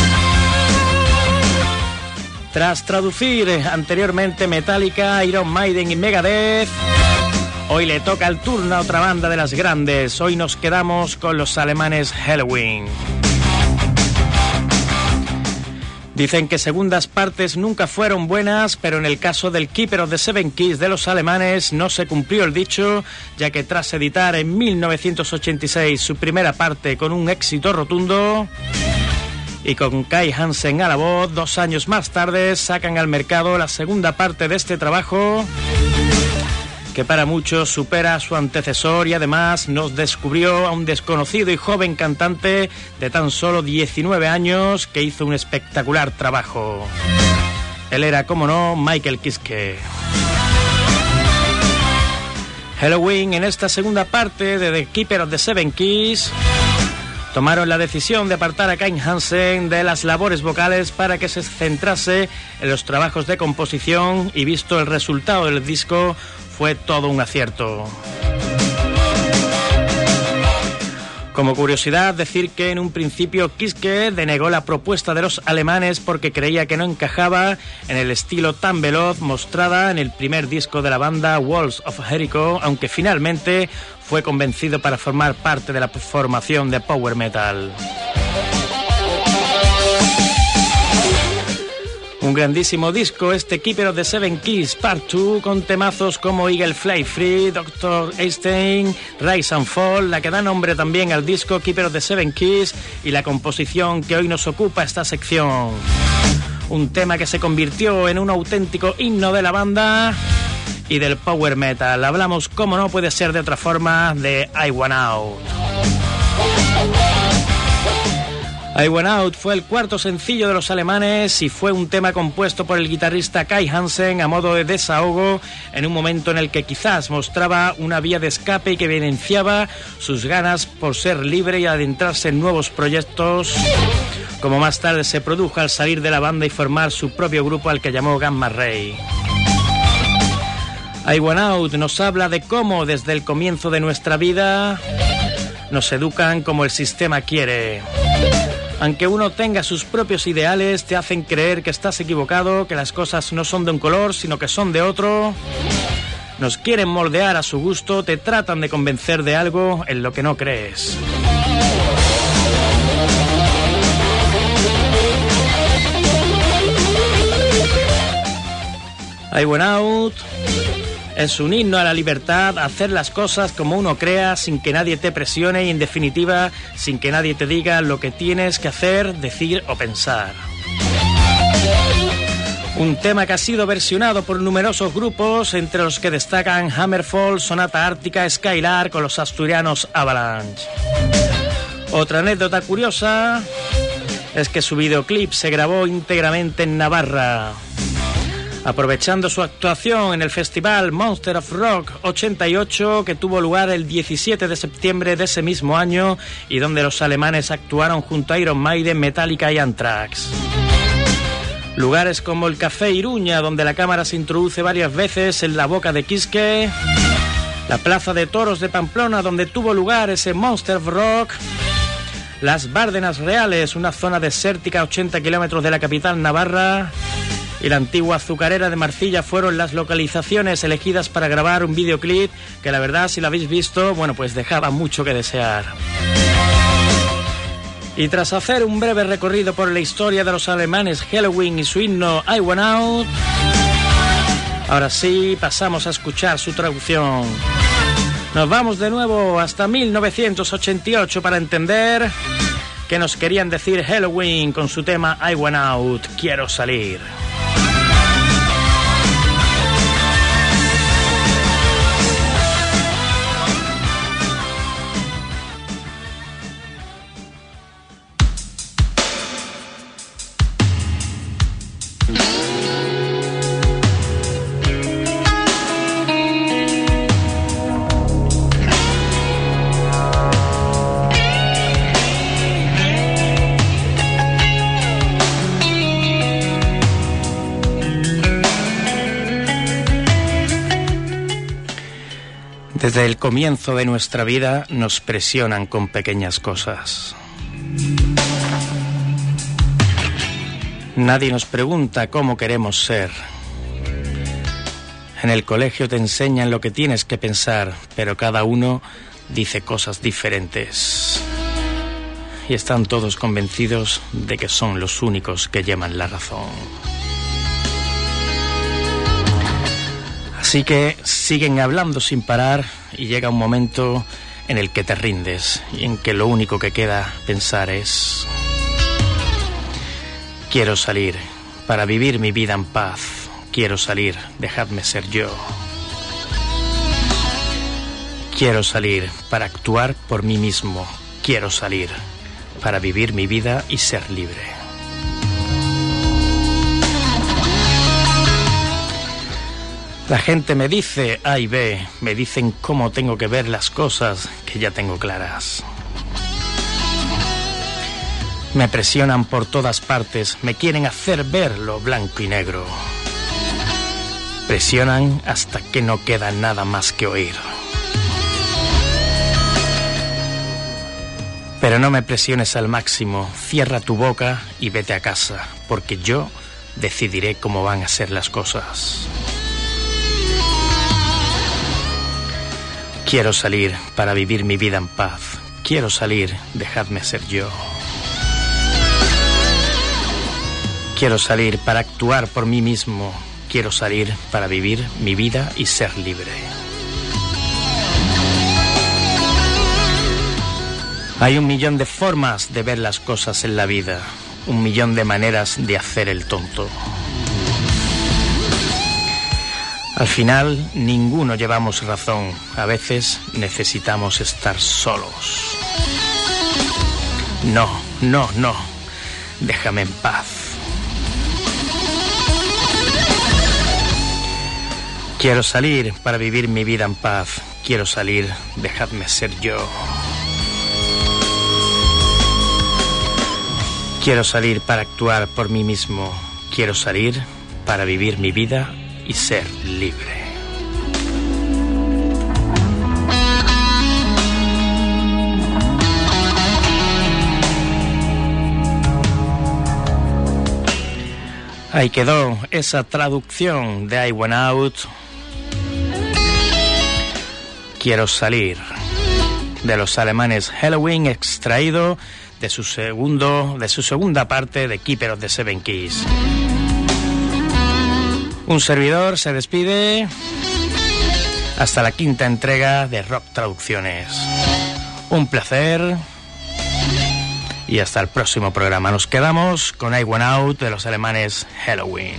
Tras traducir anteriormente Metallica, Iron Maiden y Megadeth, hoy le toca el turno a otra banda de las grandes. Hoy nos quedamos con los alemanes Helloween. Dicen que segundas partes nunca fueron buenas, pero en el caso del Keeper of the Seven Keys de los alemanes no se cumplió el dicho, ya que tras editar en mil novecientos ochenta y seis su primera parte con un éxito rotundo y con Kai Hansen a la voz, dos años más tarde sacan al mercado la segunda parte de este trabajo, que para muchos supera a su antecesor y además nos descubrió a un desconocido y joven cantante de tan solo diecinueve años que hizo un espectacular trabajo. Él era, como no, Michael Kiske. Helloween, en esta segunda parte de The Keeper of the Seven Keys, tomaron la decisión de apartar a Kai Hansen de las labores vocales para que se centrase en los trabajos de composición y visto el resultado del disco, fue todo un acierto. Como curiosidad, decir que en un principio Kiske denegó la propuesta de los alemanes porque creía que no encajaba en el estilo tan veloz mostrada en el primer disco de la banda, Walls of Jericho, aunque finalmente fue convencido para formar parte de la formación de power metal. Un grandísimo disco, este Keeper of the Seven Keys Part dos, con temazos como Eagle Fly Free, doctor Einstein, Rise and Fall, la que da nombre también al disco Keeper of the Seven Keys, y la composición que hoy nos ocupa esta sección. Un tema que se convirtió en un auténtico himno de la banda y del power metal. Hablamos, como no puede ser de otra forma, de I Want Out. I Want Out fue el cuarto sencillo de los alemanes y fue un tema compuesto por el guitarrista Kai Hansen a modo de desahogo en un momento en el que quizás mostraba una vía de escape y que evidenciaba sus ganas por ser libre y adentrarse en nuevos proyectos, como más tarde se produjo al salir de la banda y formar su propio grupo al que llamó Gamma Ray. I Want Out nos habla de cómo desde el comienzo de nuestra vida nos educan como el sistema quiere. Aunque uno tenga sus propios ideales, te hacen creer que estás equivocado, que las cosas no son de un color, sino que son de otro. Nos quieren moldear a su gusto, te tratan de convencer de algo en lo que no crees. I Want Out es un himno a la libertad, a hacer las cosas como uno crea, sin que nadie te presione y, en definitiva, sin que nadie te diga lo que tienes que hacer, decir o pensar. Un tema que ha sido versionado por numerosos grupos, entre los que destacan Hammerfall, Sonata Ártica, Skylark o los asturianos Avalanche. Otra anécdota curiosa es que su videoclip se grabó íntegramente en Navarra. Aprovechando su actuación en el festival Monster of Rock ochenta y ocho, que tuvo lugar el diecisiete de septiembre de ese mismo año y donde los alemanes actuaron junto a Iron Maiden, Metallica y Anthrax. Lugares como el Café Iruña, donde la cámara se introduce varias veces en la boca de Kiske, la Plaza de Toros de Pamplona, donde tuvo lugar ese Monster of Rock, las Bárdenas Reales, una zona desértica a ochenta kilómetros de la capital navarra, y la antigua azucarera de Marcilla fueron las localizaciones elegidas para grabar un videoclip que, la verdad, si lo habéis visto, bueno, pues dejaba mucho que desear. Y tras hacer un breve recorrido por la historia de los alemanes Helloween y su himno I Want Out, ahora sí pasamos a escuchar su traducción. Nos vamos de nuevo hasta mil novecientos ochenta y ocho para entender qué nos querían decir Helloween con su tema I Want Out, quiero salir. Desde el comienzo de nuestra vida nos presionan con pequeñas cosas. Nadie nos pregunta cómo queremos ser. En el colegio te enseñan lo que tienes que pensar, pero cada uno dice cosas diferentes. Y están todos convencidos de que son los únicos que llevan la razón. Así que siguen hablando sin parar y llega un momento en el que te rindes y en que lo único que queda pensar es: quiero salir para vivir mi vida en paz, quiero salir, dejadme ser yo. Quiero salir para actuar por mí mismo, quiero salir para vivir mi vida y ser libre. La gente me dice A y B, me dicen cómo tengo que ver las cosas que ya tengo claras. Me presionan por todas partes, me quieren hacer ver lo blanco y negro. Presionan hasta que no queda nada más que oír. Pero no me presiones al máximo, cierra tu boca y vete a casa, porque yo decidiré cómo van a ser las cosas. Quiero salir para vivir mi vida en paz. Quiero salir, dejadme ser yo. Quiero salir para actuar por mí mismo. Quiero salir para vivir mi vida y ser libre. Hay un millón de formas de ver las cosas en la vida. Un millón de maneras de hacer el tonto. Al final, ninguno llevamos razón. A veces necesitamos estar solos. No, no, no. Déjame en paz. Quiero salir para vivir mi vida en paz. Quiero salir, dejadme ser yo. Quiero salir para actuar por mí mismo. Quiero salir para vivir mi vida y ser libre. Ahí quedó esa traducción de I Want Out. Quiero salir, de los alemanes Helloween, extraído de su segundo, de su segunda parte de Keeper of the Seven Keys. Un servidor se despide hasta la quinta entrega de Rock Traducciones. Un placer y hasta el próximo programa. Nos quedamos con I Want Out de los alemanes Helloween.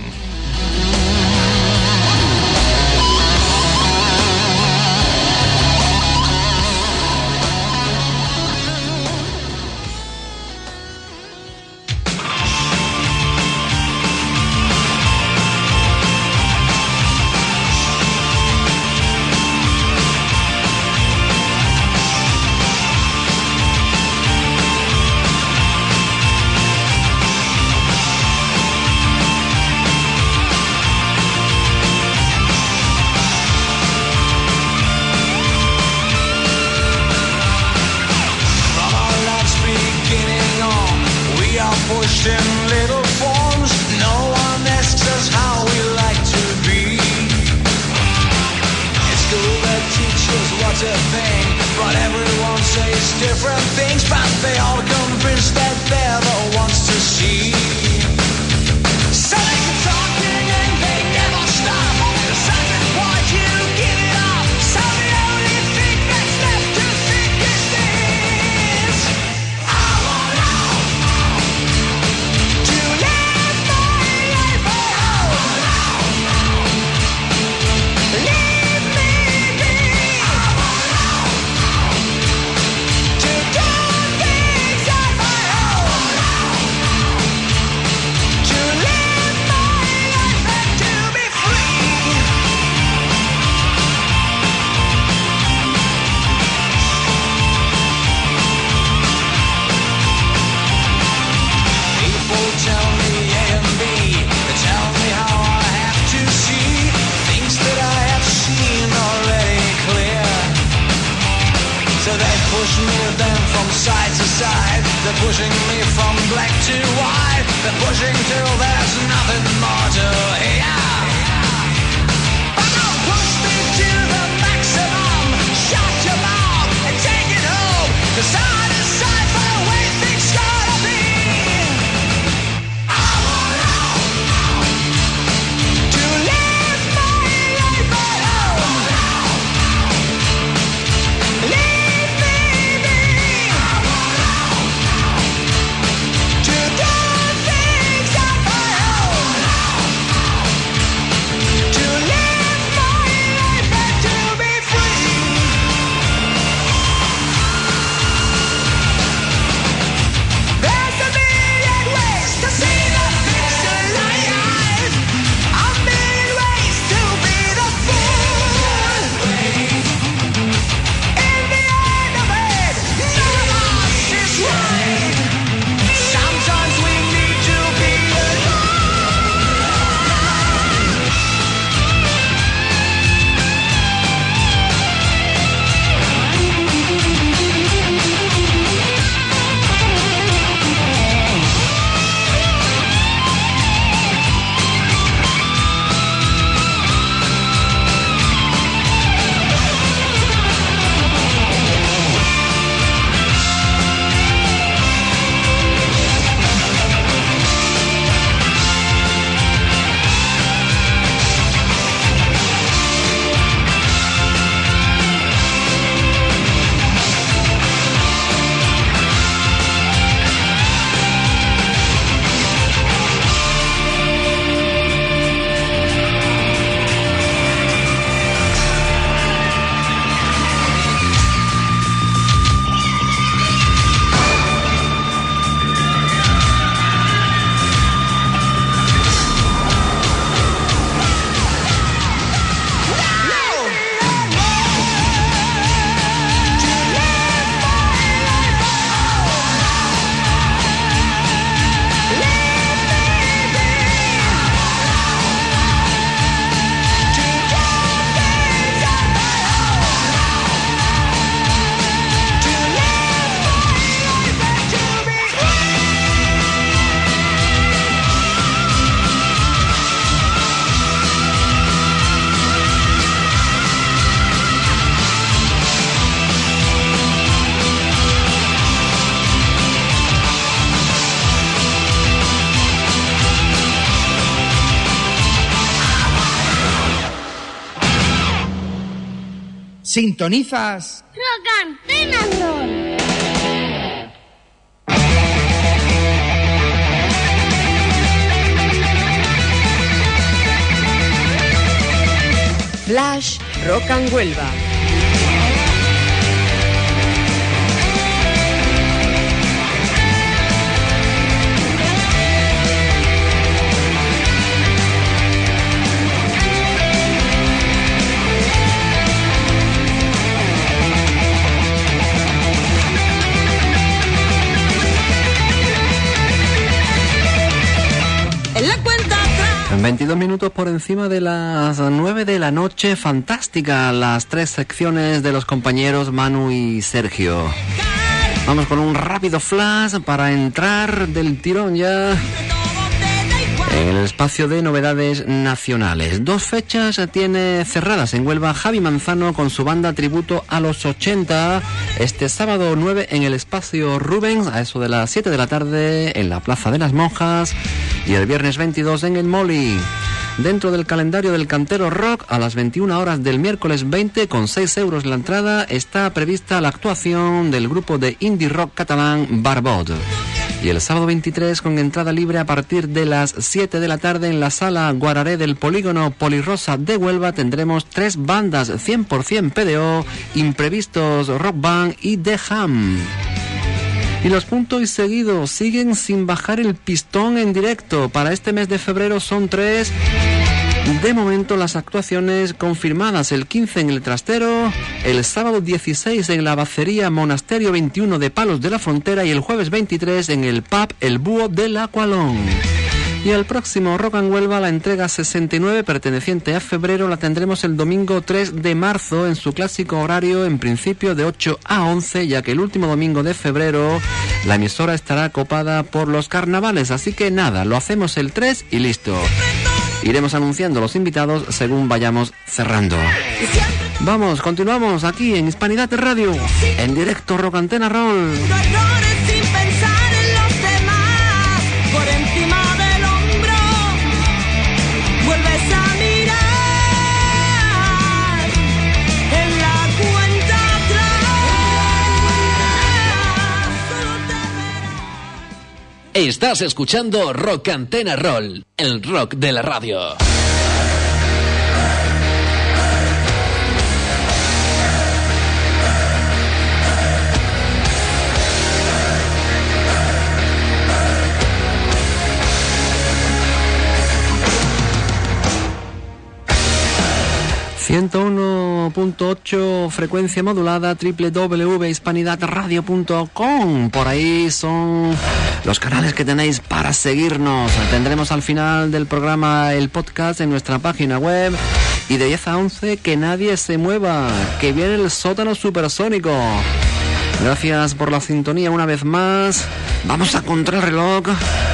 But everyone says different things, but they all convinced that push me then from side to side. They're pushing me from black to white. They're pushing till there's nothing more to hear. But don't push me to the maximum. Shut your mouth and take it home. 'Cause I decide for the way things gotta be. I want out to live my life alone. Leave me be. I want out to do things on my own. To live my life and to be free. There's a million ways to see the picture life. A million ways to be the fool. In the end of it, none of us is right. Sometimes we need to be Sintonizas Rock Antena Roll. Flash Rock and Huelva. veintidós minutos por encima de las nueve de la noche. Fantástica las tres secciones de los compañeros Manu y Sergio. Vamos con un rápido flash para entrar del tirón ya en el espacio de novedades nacionales. Dos fechas tiene cerradas en Huelva Javi Manzano con su banda tributo a los ochenta. Este sábado nueve en el espacio Rubens a eso de las siete de la tarde en la Plaza de las Monjas. Y el viernes veintidós en el Molly. Dentro del calendario del Cantero Rock, a las veintiuna horas del miércoles veinte, con seis euros la entrada, está prevista la actuación del grupo de indie rock catalán Barbot. Y el sábado veintitrés, con entrada libre a partir de las siete de la tarde en la sala Guararé del Polígono Polirosa de Huelva, tendremos tres bandas cien por ciento P D O, Imprevistos Rock Band y The Ham. Y los puntos y seguidos siguen sin bajar el pistón en directo. Para este mes de febrero son tres. De momento las actuaciones confirmadas: el quince en el Trastero, el sábado dieciséis en la Bacería Monasterio veintiuno de Palos de la Frontera y el jueves veintitrés en el pub El Búho del Aqualón. Y el próximo Rock and Huelva, la entrega sesenta y nueve, perteneciente a febrero, la tendremos el domingo tres de marzo en su clásico horario, en principio de ocho a once, ya que el último domingo de febrero la emisora estará copada por los carnavales. Así que nada, lo hacemos el tres y listo. Iremos anunciando los invitados según vayamos cerrando. Vamos, continuamos aquí en Hispanidad Radio, en directo Rock Antena Roll. Estás escuchando Rock Antena Roll, el rock de la radio. ciento uno punto ocho frecuencia modulada, doble u doble u doble u punto hispanidad radio punto com. Por ahí son los canales que tenéis para seguirnos. Tendremos al final del programa el podcast en nuestra página web. Y de diez a once, que nadie se mueva, que viene el sótano supersónico. Gracias por la sintonía una vez más. Vamos a contrarreloj.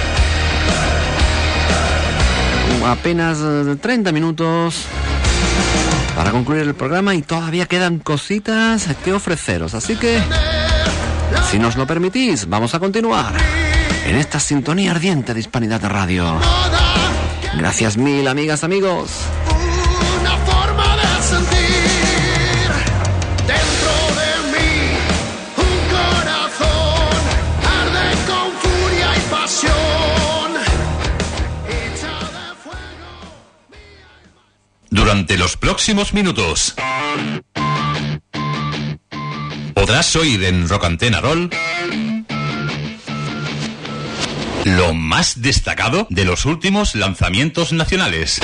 Apenas treinta minutos para concluir el programa y todavía quedan cositas que ofreceros. Así que, si nos lo permitís, vamos a continuar en esta sintonía ardiente de Hispanidad Radio. Gracias mil, amigas, amigos. Una forma de sentir dentro de mí, un corazón arde con furia y pasión. Durante los próximos minutos podrás oír en Rock Antena Roll lo más destacado de los últimos lanzamientos nacionales.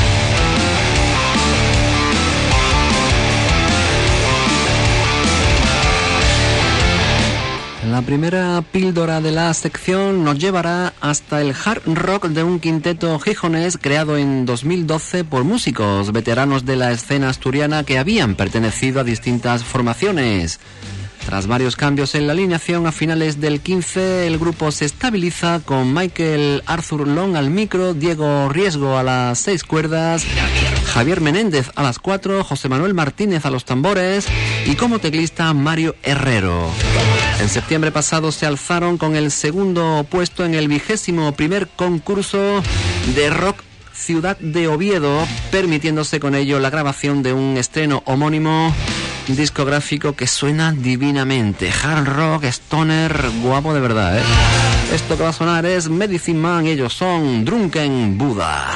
La primera píldora de la sección nos llevará hasta el hard rock de un quinteto gijonés creado en dos mil doce por músicos veteranos de la escena asturiana que habían pertenecido a distintas formaciones. Tras varios cambios en la alineación, a finales del quince el grupo se estabiliza con Michael Arthur Long al micro, Diego Riesgo a las seis cuerdas, Javier Menéndez a las cuatro, José Manuel Martínez a los tambores y como teclista Mario Herrero. En septiembre pasado se alzaron con el segundo puesto en el vigésimo primer concurso de rock Ciudad de Oviedo, permitiéndose con ello la grabación de un estreno homónimo discográfico que suena divinamente. Hard rock, stoner, guapo de verdad, ¿eh? Esto que va a sonar es Medicine Man y ellos son Drunken Buddha.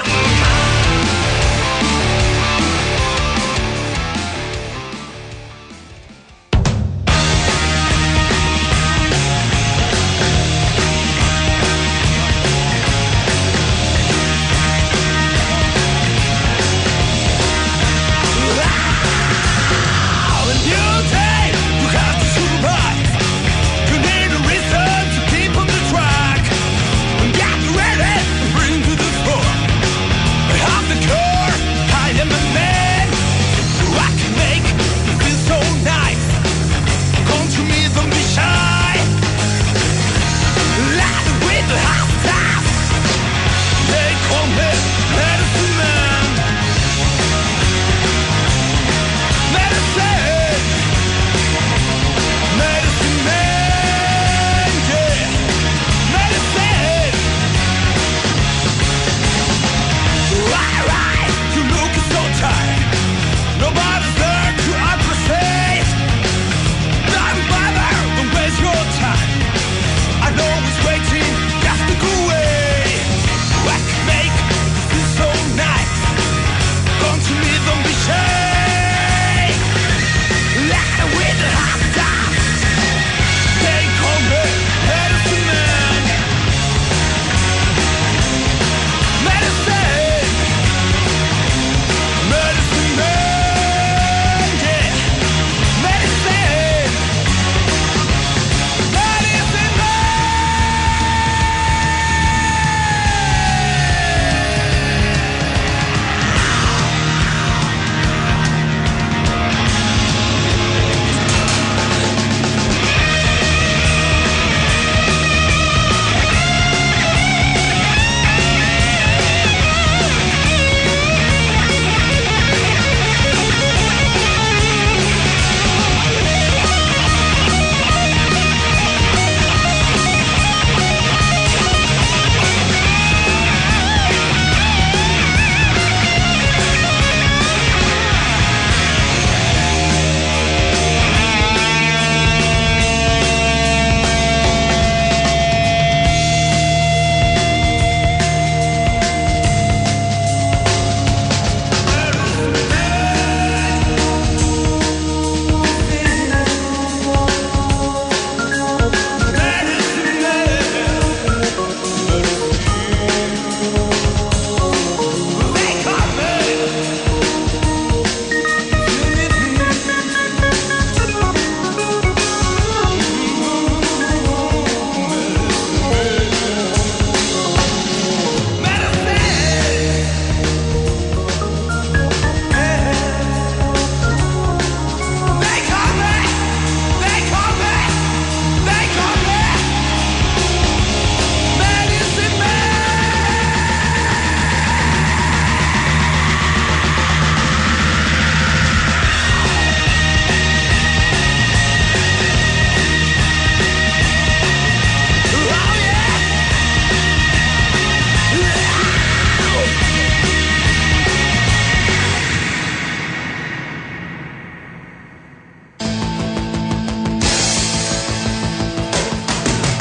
Here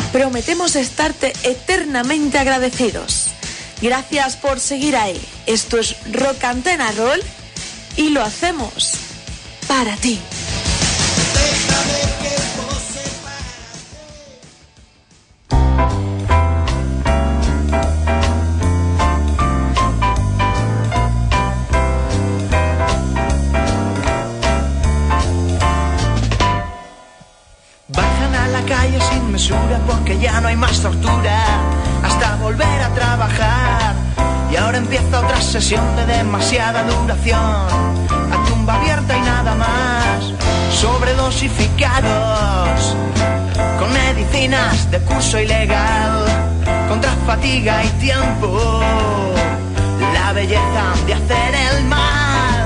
Prometemos estarte eternamente agradecidos. Gracias por seguir ahí. Esto es Rock Antena Roll y lo hacemos para ti. Bajan a la calle sin mesura porque ya no hay más tortura hasta volver a trabajar. Y ahora empieza otra sesión de demasiada duración, a tumba abierta y nada más. Sobredosificados con medicinas de curso ilegal, contra fatiga y tiempo, la belleza de hacer el mal.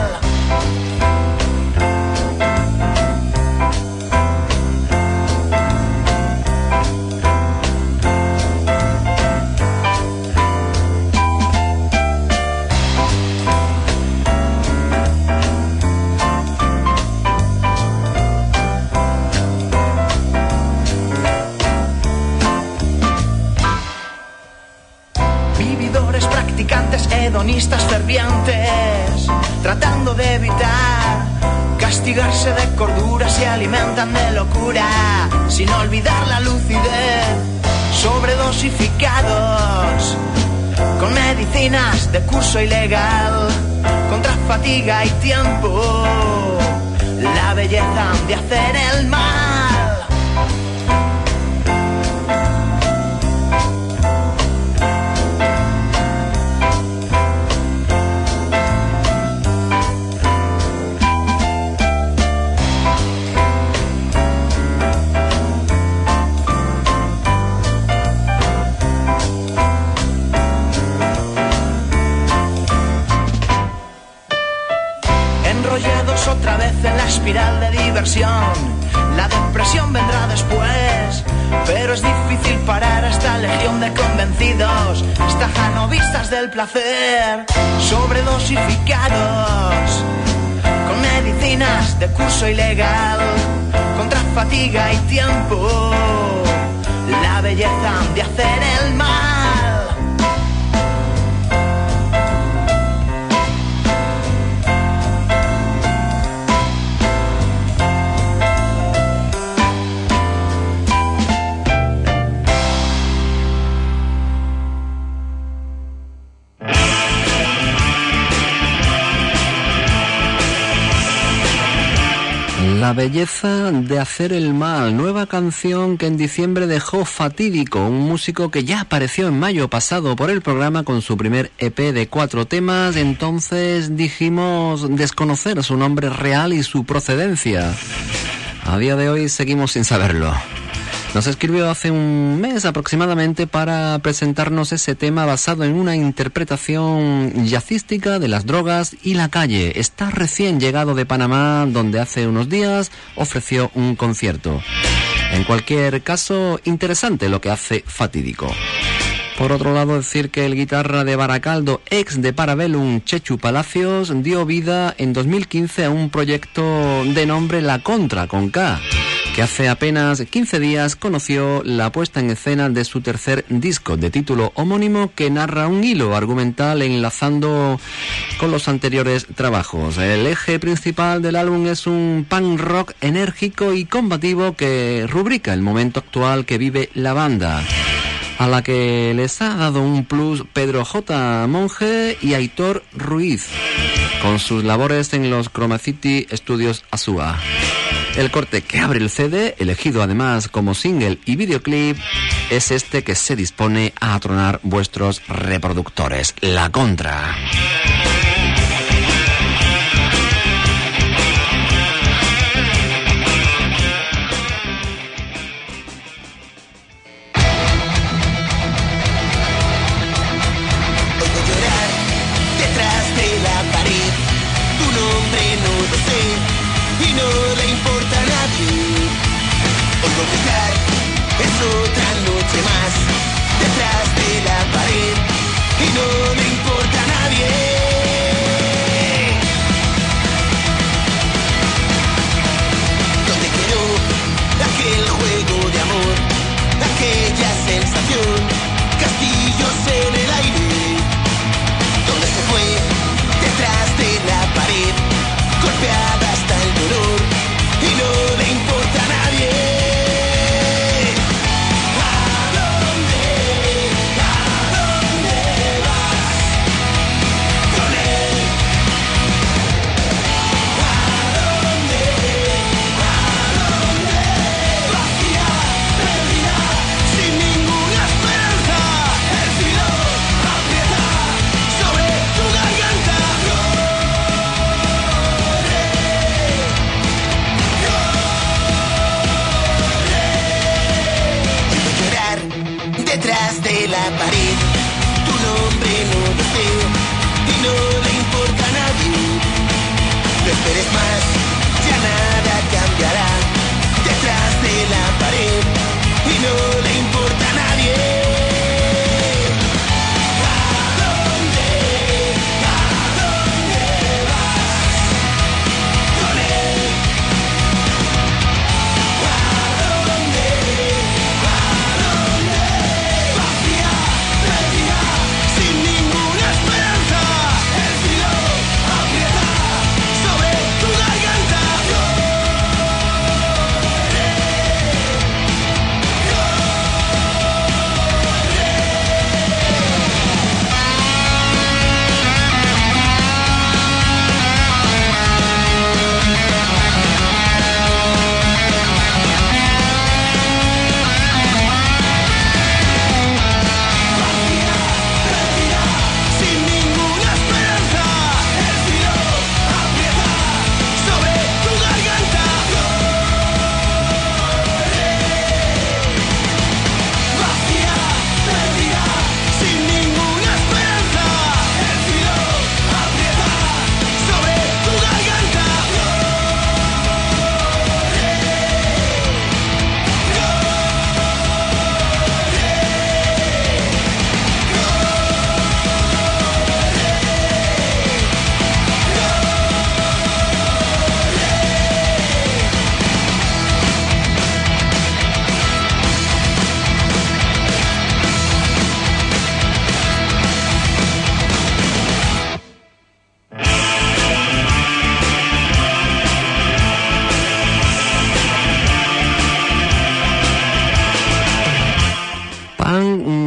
Hedonistas fervientes, tratando de evitar castigarse de cordura, se alimentan de locura, sin olvidar la lucidez. Sobredosificados con medicinas de curso ilegal, contra fatiga y tiempo, la belleza de hacer el mal. Otra vez en la espiral de diversión, la depresión vendrá después, pero es difícil parar a esta legión de convencidos, estajanovistas del placer. Sobredosificados con medicinas de curso ilegal, contra fatiga y tiempo, la belleza de hacer el mal. La belleza de hacer el mal, nueva canción que en diciembre dejó Fatídico, un músico que ya apareció en mayo pasado por el programa con su primer E P de cuatro temas. Entonces dijimos desconocer su nombre real y su procedencia. A día de hoy seguimos sin saberlo. Nos escribió hace un mes aproximadamente para presentarnos ese tema basado en una interpretación jazzística de las drogas y la calle. Está recién llegado de Panamá, donde hace unos días ofreció un concierto. En cualquier caso, interesante lo que hace Fatídico. Por otro lado, decir que el guitarra de Baracaldo, ex de Parabellum, Chechu Palacios, dio vida en dos mil quince a un proyecto de nombre La Contra, con K, que hace apenas quince días conoció la puesta en escena de su tercer disco de título homónimo, que narra un hilo argumental enlazando con los anteriores trabajos. El eje principal del álbum es un punk rock enérgico y combativo que rubrica el momento actual que vive la banda, a la que les ha dado un plus Pedro J. Monge y Aitor Ruiz, con sus labores en los Chroma City Studios Azúa. El corte que abre el C D, elegido además como single y videoclip, es este que se dispone a atronar vuestros reproductores, La Contra. Es otra noche más detrás de la pared y no le importa a nadie. Donde quedó aquel juego de amor, aquella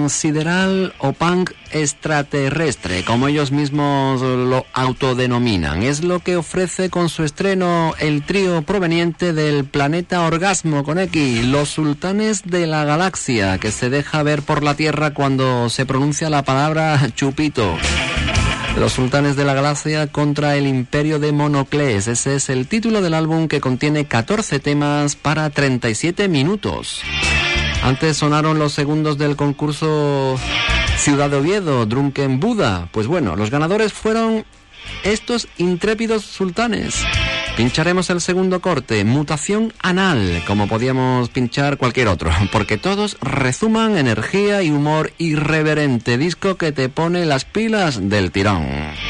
llaman sideral o punk extraterrestre, como ellos mismos lo autodenominan. Es lo que ofrece con su estreno el trío proveniente del planeta Orgasmo con X, los Sultanes de la Galaxia, que se deja ver por la Tierra cuando se pronuncia la palabra chupito. Los Sultanes de la Galaxia contra el Imperio de Monocles. Ese es el título del álbum, que contiene catorce temas para treinta y siete minutos. Antes sonaron los segundos del concurso Ciudad de Oviedo, Drunken Buddha. Pues bueno, los ganadores fueron estos intrépidos sultanes. Pincharemos el segundo corte, Mutación Anal, como podíamos pinchar cualquier otro, porque todos rezuman energía y humor irreverente, disco que te pone las pilas del tirón.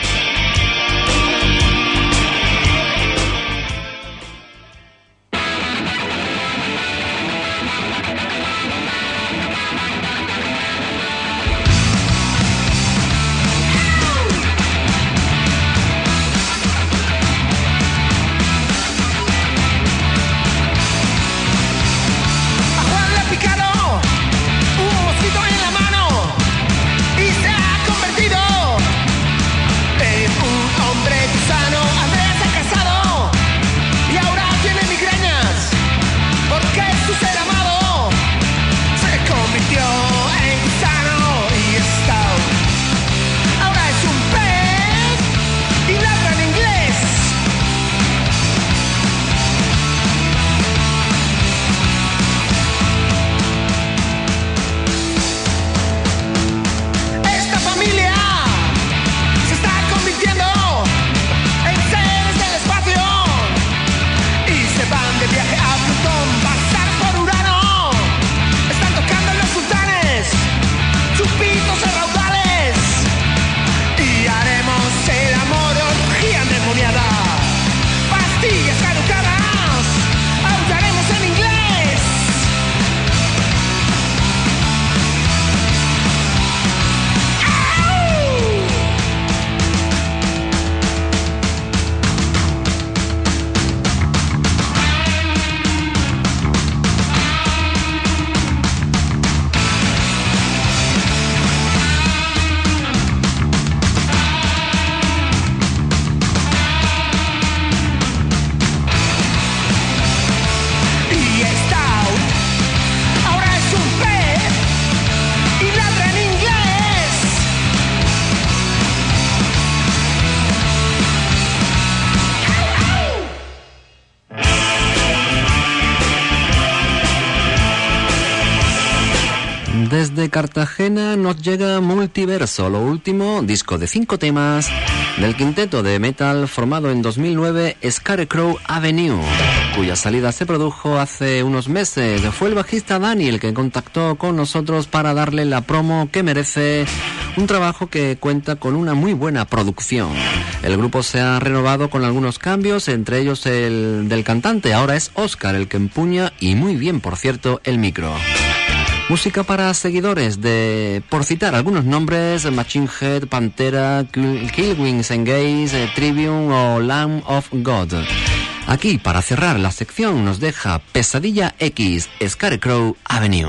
Desde Cartagena nos llega Multiverso, lo último, disco de cinco temas del quinteto de metal formado en dos mil nueve, Scarecrow Avenue, cuya salida se produjo hace unos meses. Fue el bajista Daniel que contactó con nosotros para darle la promo que merece, un trabajo que cuenta con una muy buena producción. El grupo se ha renovado con algunos cambios, entre ellos el del cantante. Ahora es Oscar el que empuña, y muy bien, por cierto, el micro. Música para seguidores de, por citar algunos nombres, Machine Head, Pantera, Killwings Engage, Tribune o Lamb of God. Aquí, para cerrar la sección, nos deja Pesadilla X, Scarecrow Avenue.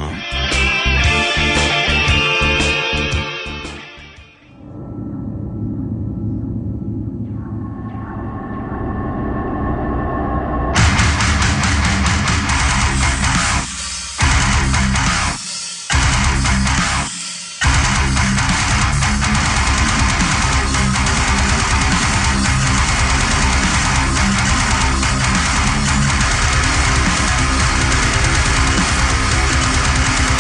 We'll be right back.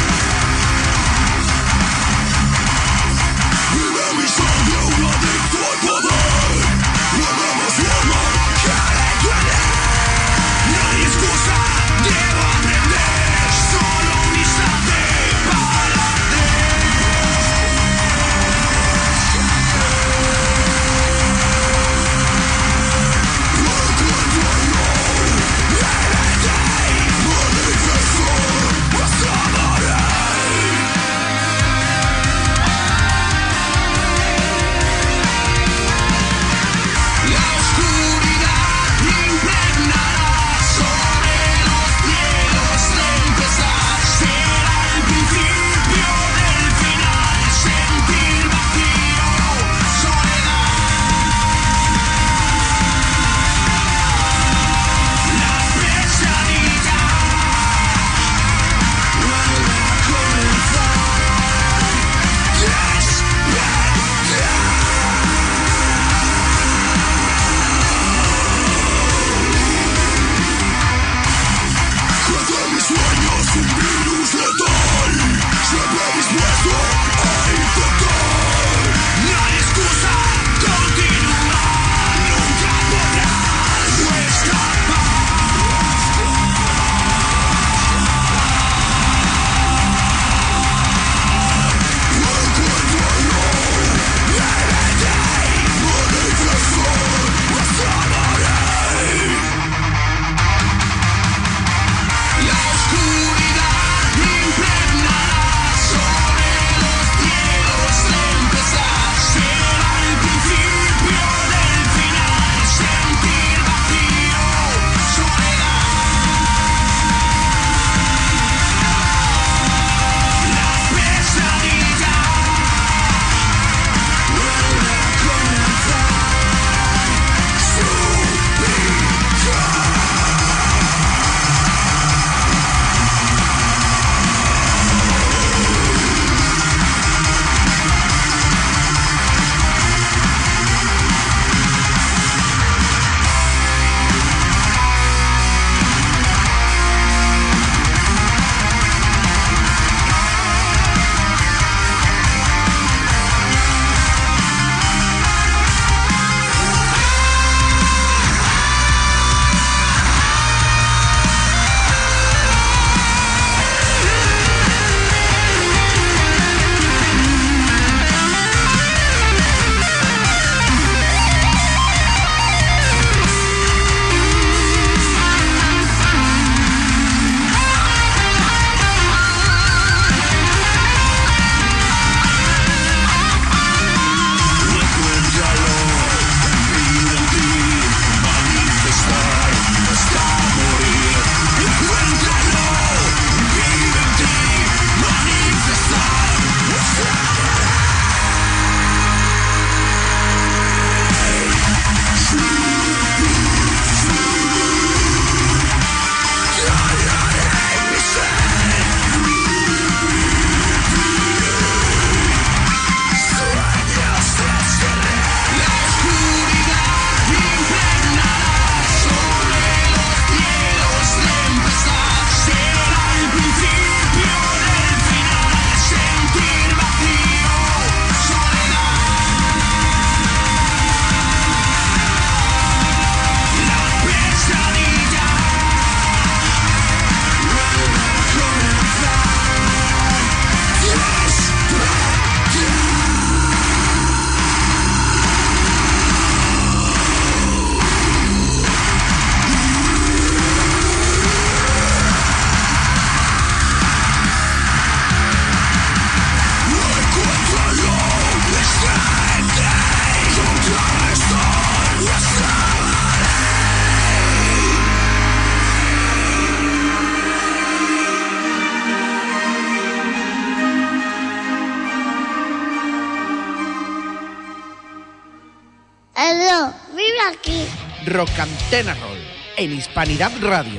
aquí. Rocantena Roll, en Hispanidad Radio.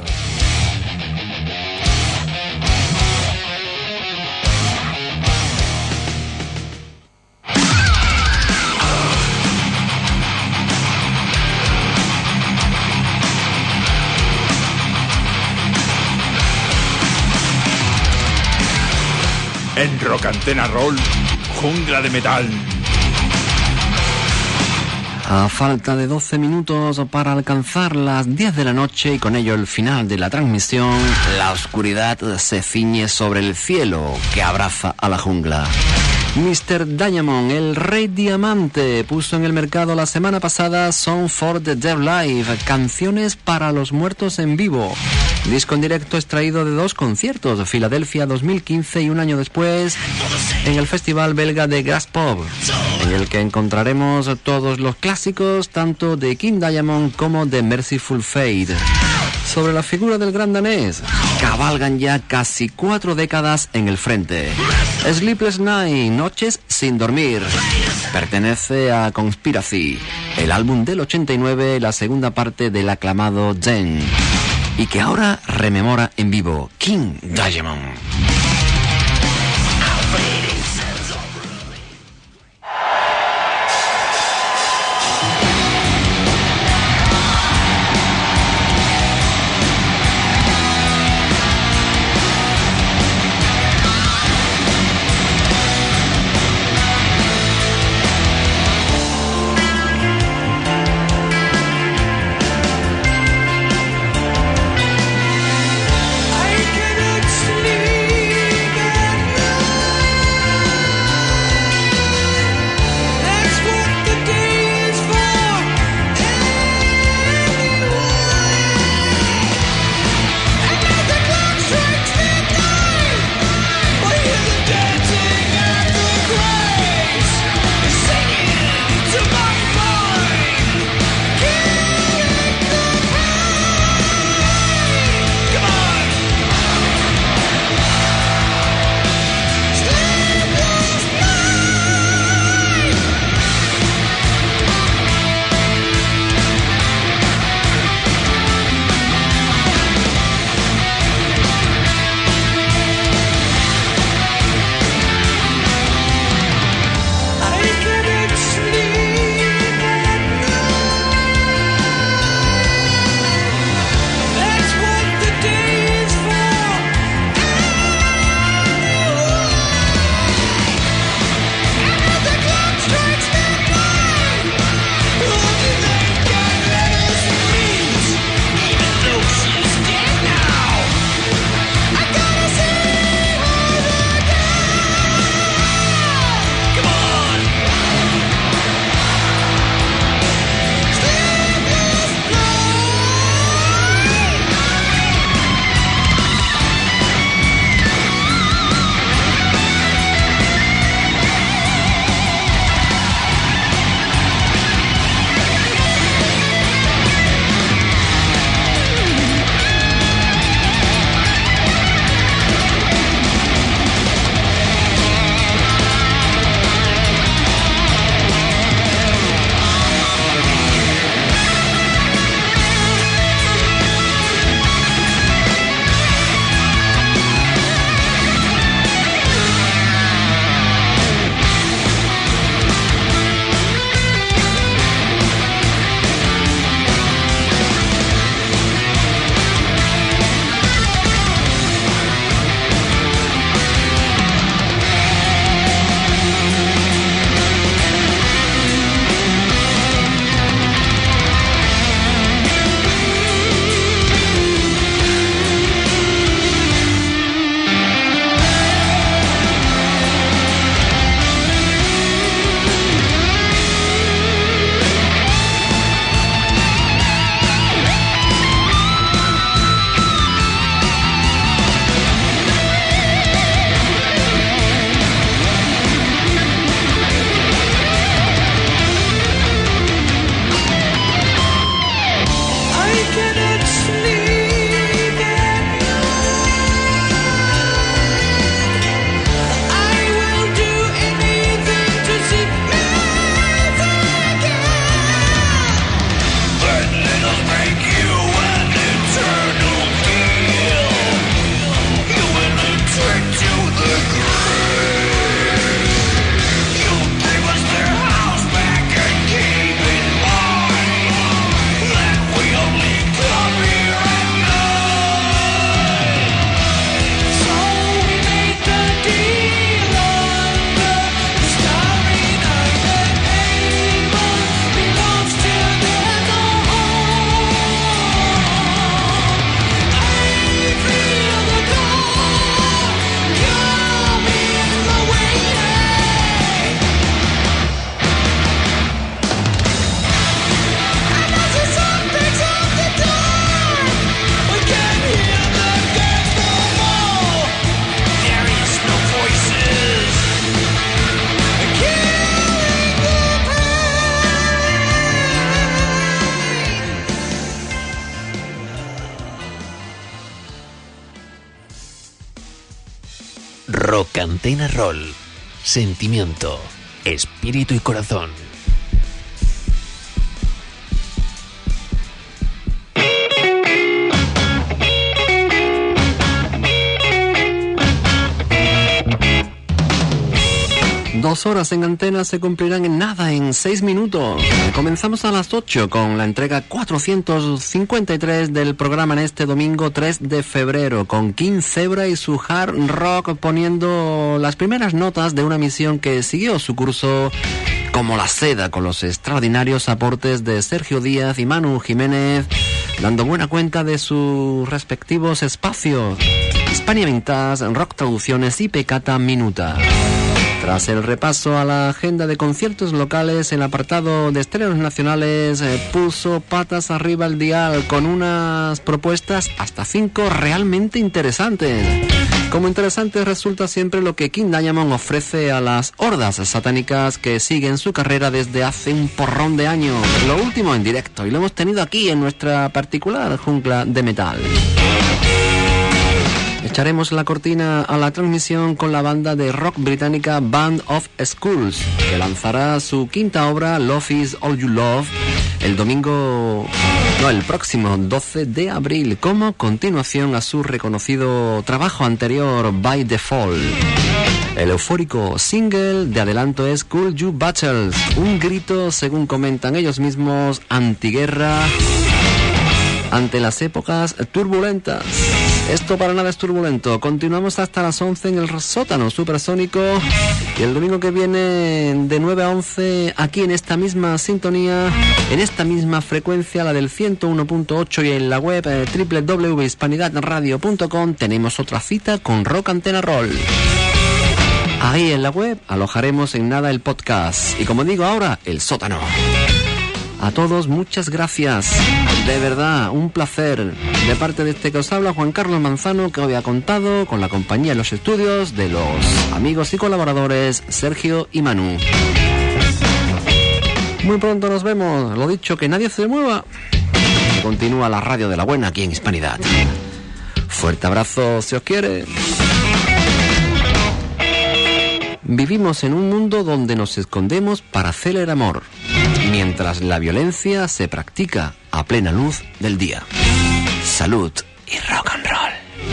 En Rocantena Roll, Jungla de Metal. A falta de doce minutos para alcanzar las diez de la noche y con ello el final de la transmisión, la oscuridad se ciñe sobre el cielo que abraza a la jungla. mister Diamond, el Rey Diamante, puso en el mercado la semana pasada Song for the Dead Live, canciones para los muertos en vivo. Disco en directo extraído de dos conciertos, Filadelfia dos mil quince y un año después en el festival belga de Graspop, en el que encontraremos todos los clásicos tanto de King Diamond como de Merciful Fate. Sobre la figura del gran danés, cabalgan ya casi cuatro décadas en el frente. Sleepless Night, Noches sin dormir, pertenece a Conspiracy, el álbum del ochenta y nueve, la segunda parte del aclamado Zen, y que ahora rememora en vivo King Diamond. I cannot sleep. Rock Antena Roll. Sentimiento, espíritu y corazón. Dos horas en antena se cumplirán en nada, en seis minutos. Comenzamos a las ocho con la entrega cuatrocientos cincuenta y tres del programa en este domingo tres de febrero, con King Zebra y su hard rock poniendo las primeras notas de una misión que siguió su curso como la seda, con los extraordinarios aportes de Sergio Díaz y Manu Jiménez, dando buena cuenta de sus respectivos espacios: Hispania Vintage, Rock Traducciones y Pecata Minuta. Tras el repaso a la agenda de conciertos locales, el apartado de estrenos nacionales eh, puso patas arriba el dial con unas propuestas hasta cinco realmente interesantes. Como interesante resulta siempre lo que King Diamond ofrece a las hordas satánicas que siguen su carrera desde hace un porrón de años. Lo último en directo, y lo hemos tenido aquí en nuestra particular jungla de metal. Echaremos la cortina a la transmisión con la banda de rock británica Band of Skulls, que lanzará su quinta obra, Love Is All You Love, el domingo, no, el próximo doce de abril, como continuación a su reconocido trabajo anterior, By Default. El eufórico single de adelanto es Cool You Battles, un grito, según comentan ellos mismos, antiguerra ante las épocas turbulentas. Esto para nada es turbulento. Continuamos hasta las once en el sótano supersónico, y el domingo que viene de nueve a once aquí en esta misma sintonía, en esta misma frecuencia, la del ciento uno punto ocho, y en la web eh, doble u doble u doble u punto hispanidad radio punto com tenemos otra cita con Rock Antena Roll. Ahí en la web alojaremos en nada el podcast y, como digo ahora, el sótano. A todos, muchas gracias. De verdad, un placer. De parte de este que os habla, Juan Carlos Manzano, que hoy ha contado con la compañía en los estudios de los amigos y colaboradores Sergio y Manu. Muy pronto nos vemos. Lo dicho, que nadie se mueva. Continúa la radio de la buena aquí en Hispanidad. Fuerte abrazo, si os quiere. Vivimos en un mundo donde nos escondemos para hacer el amor, mientras la violencia se practica a plena luz del día. Salud y rock and roll.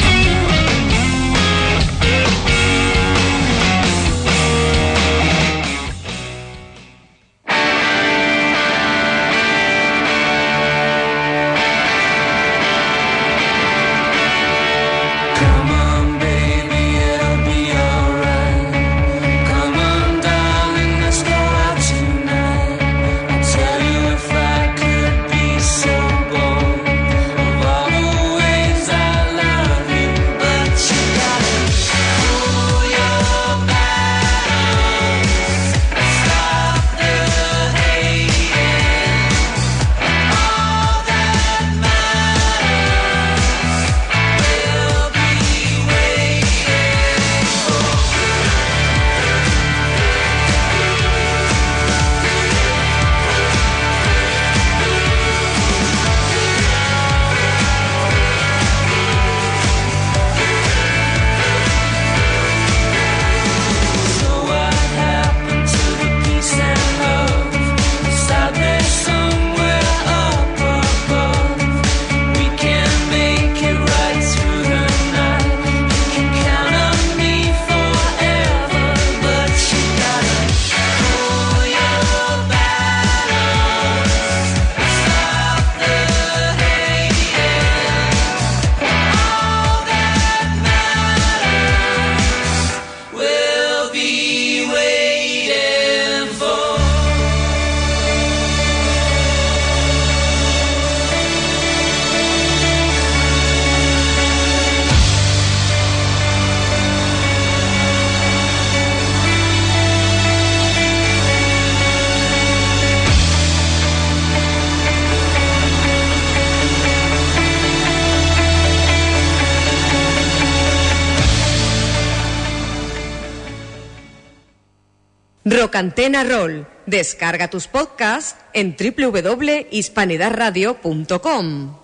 Rock Antena Roll. Descarga tus podcasts en doble u doble u doble u punto hispanidad radio punto com.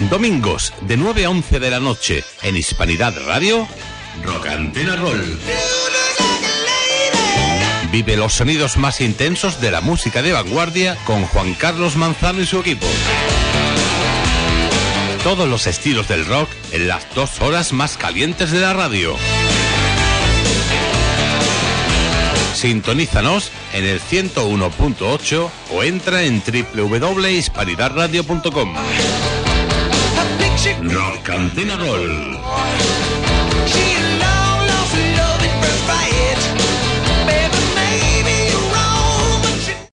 Domingos, de nueve a once de la noche, en Hispanidad Radio, Rock Antena Roll. Vive los sonidos más intensos de la música de vanguardia con Juan Carlos Manzano y su equipo. Todos los estilos del rock en las dos horas más calientes de la radio. Sintonízanos en el ciento uno punto ocho o entra en doble u doble u doble punto hispanidad radio punto com. Rock Antena Roll.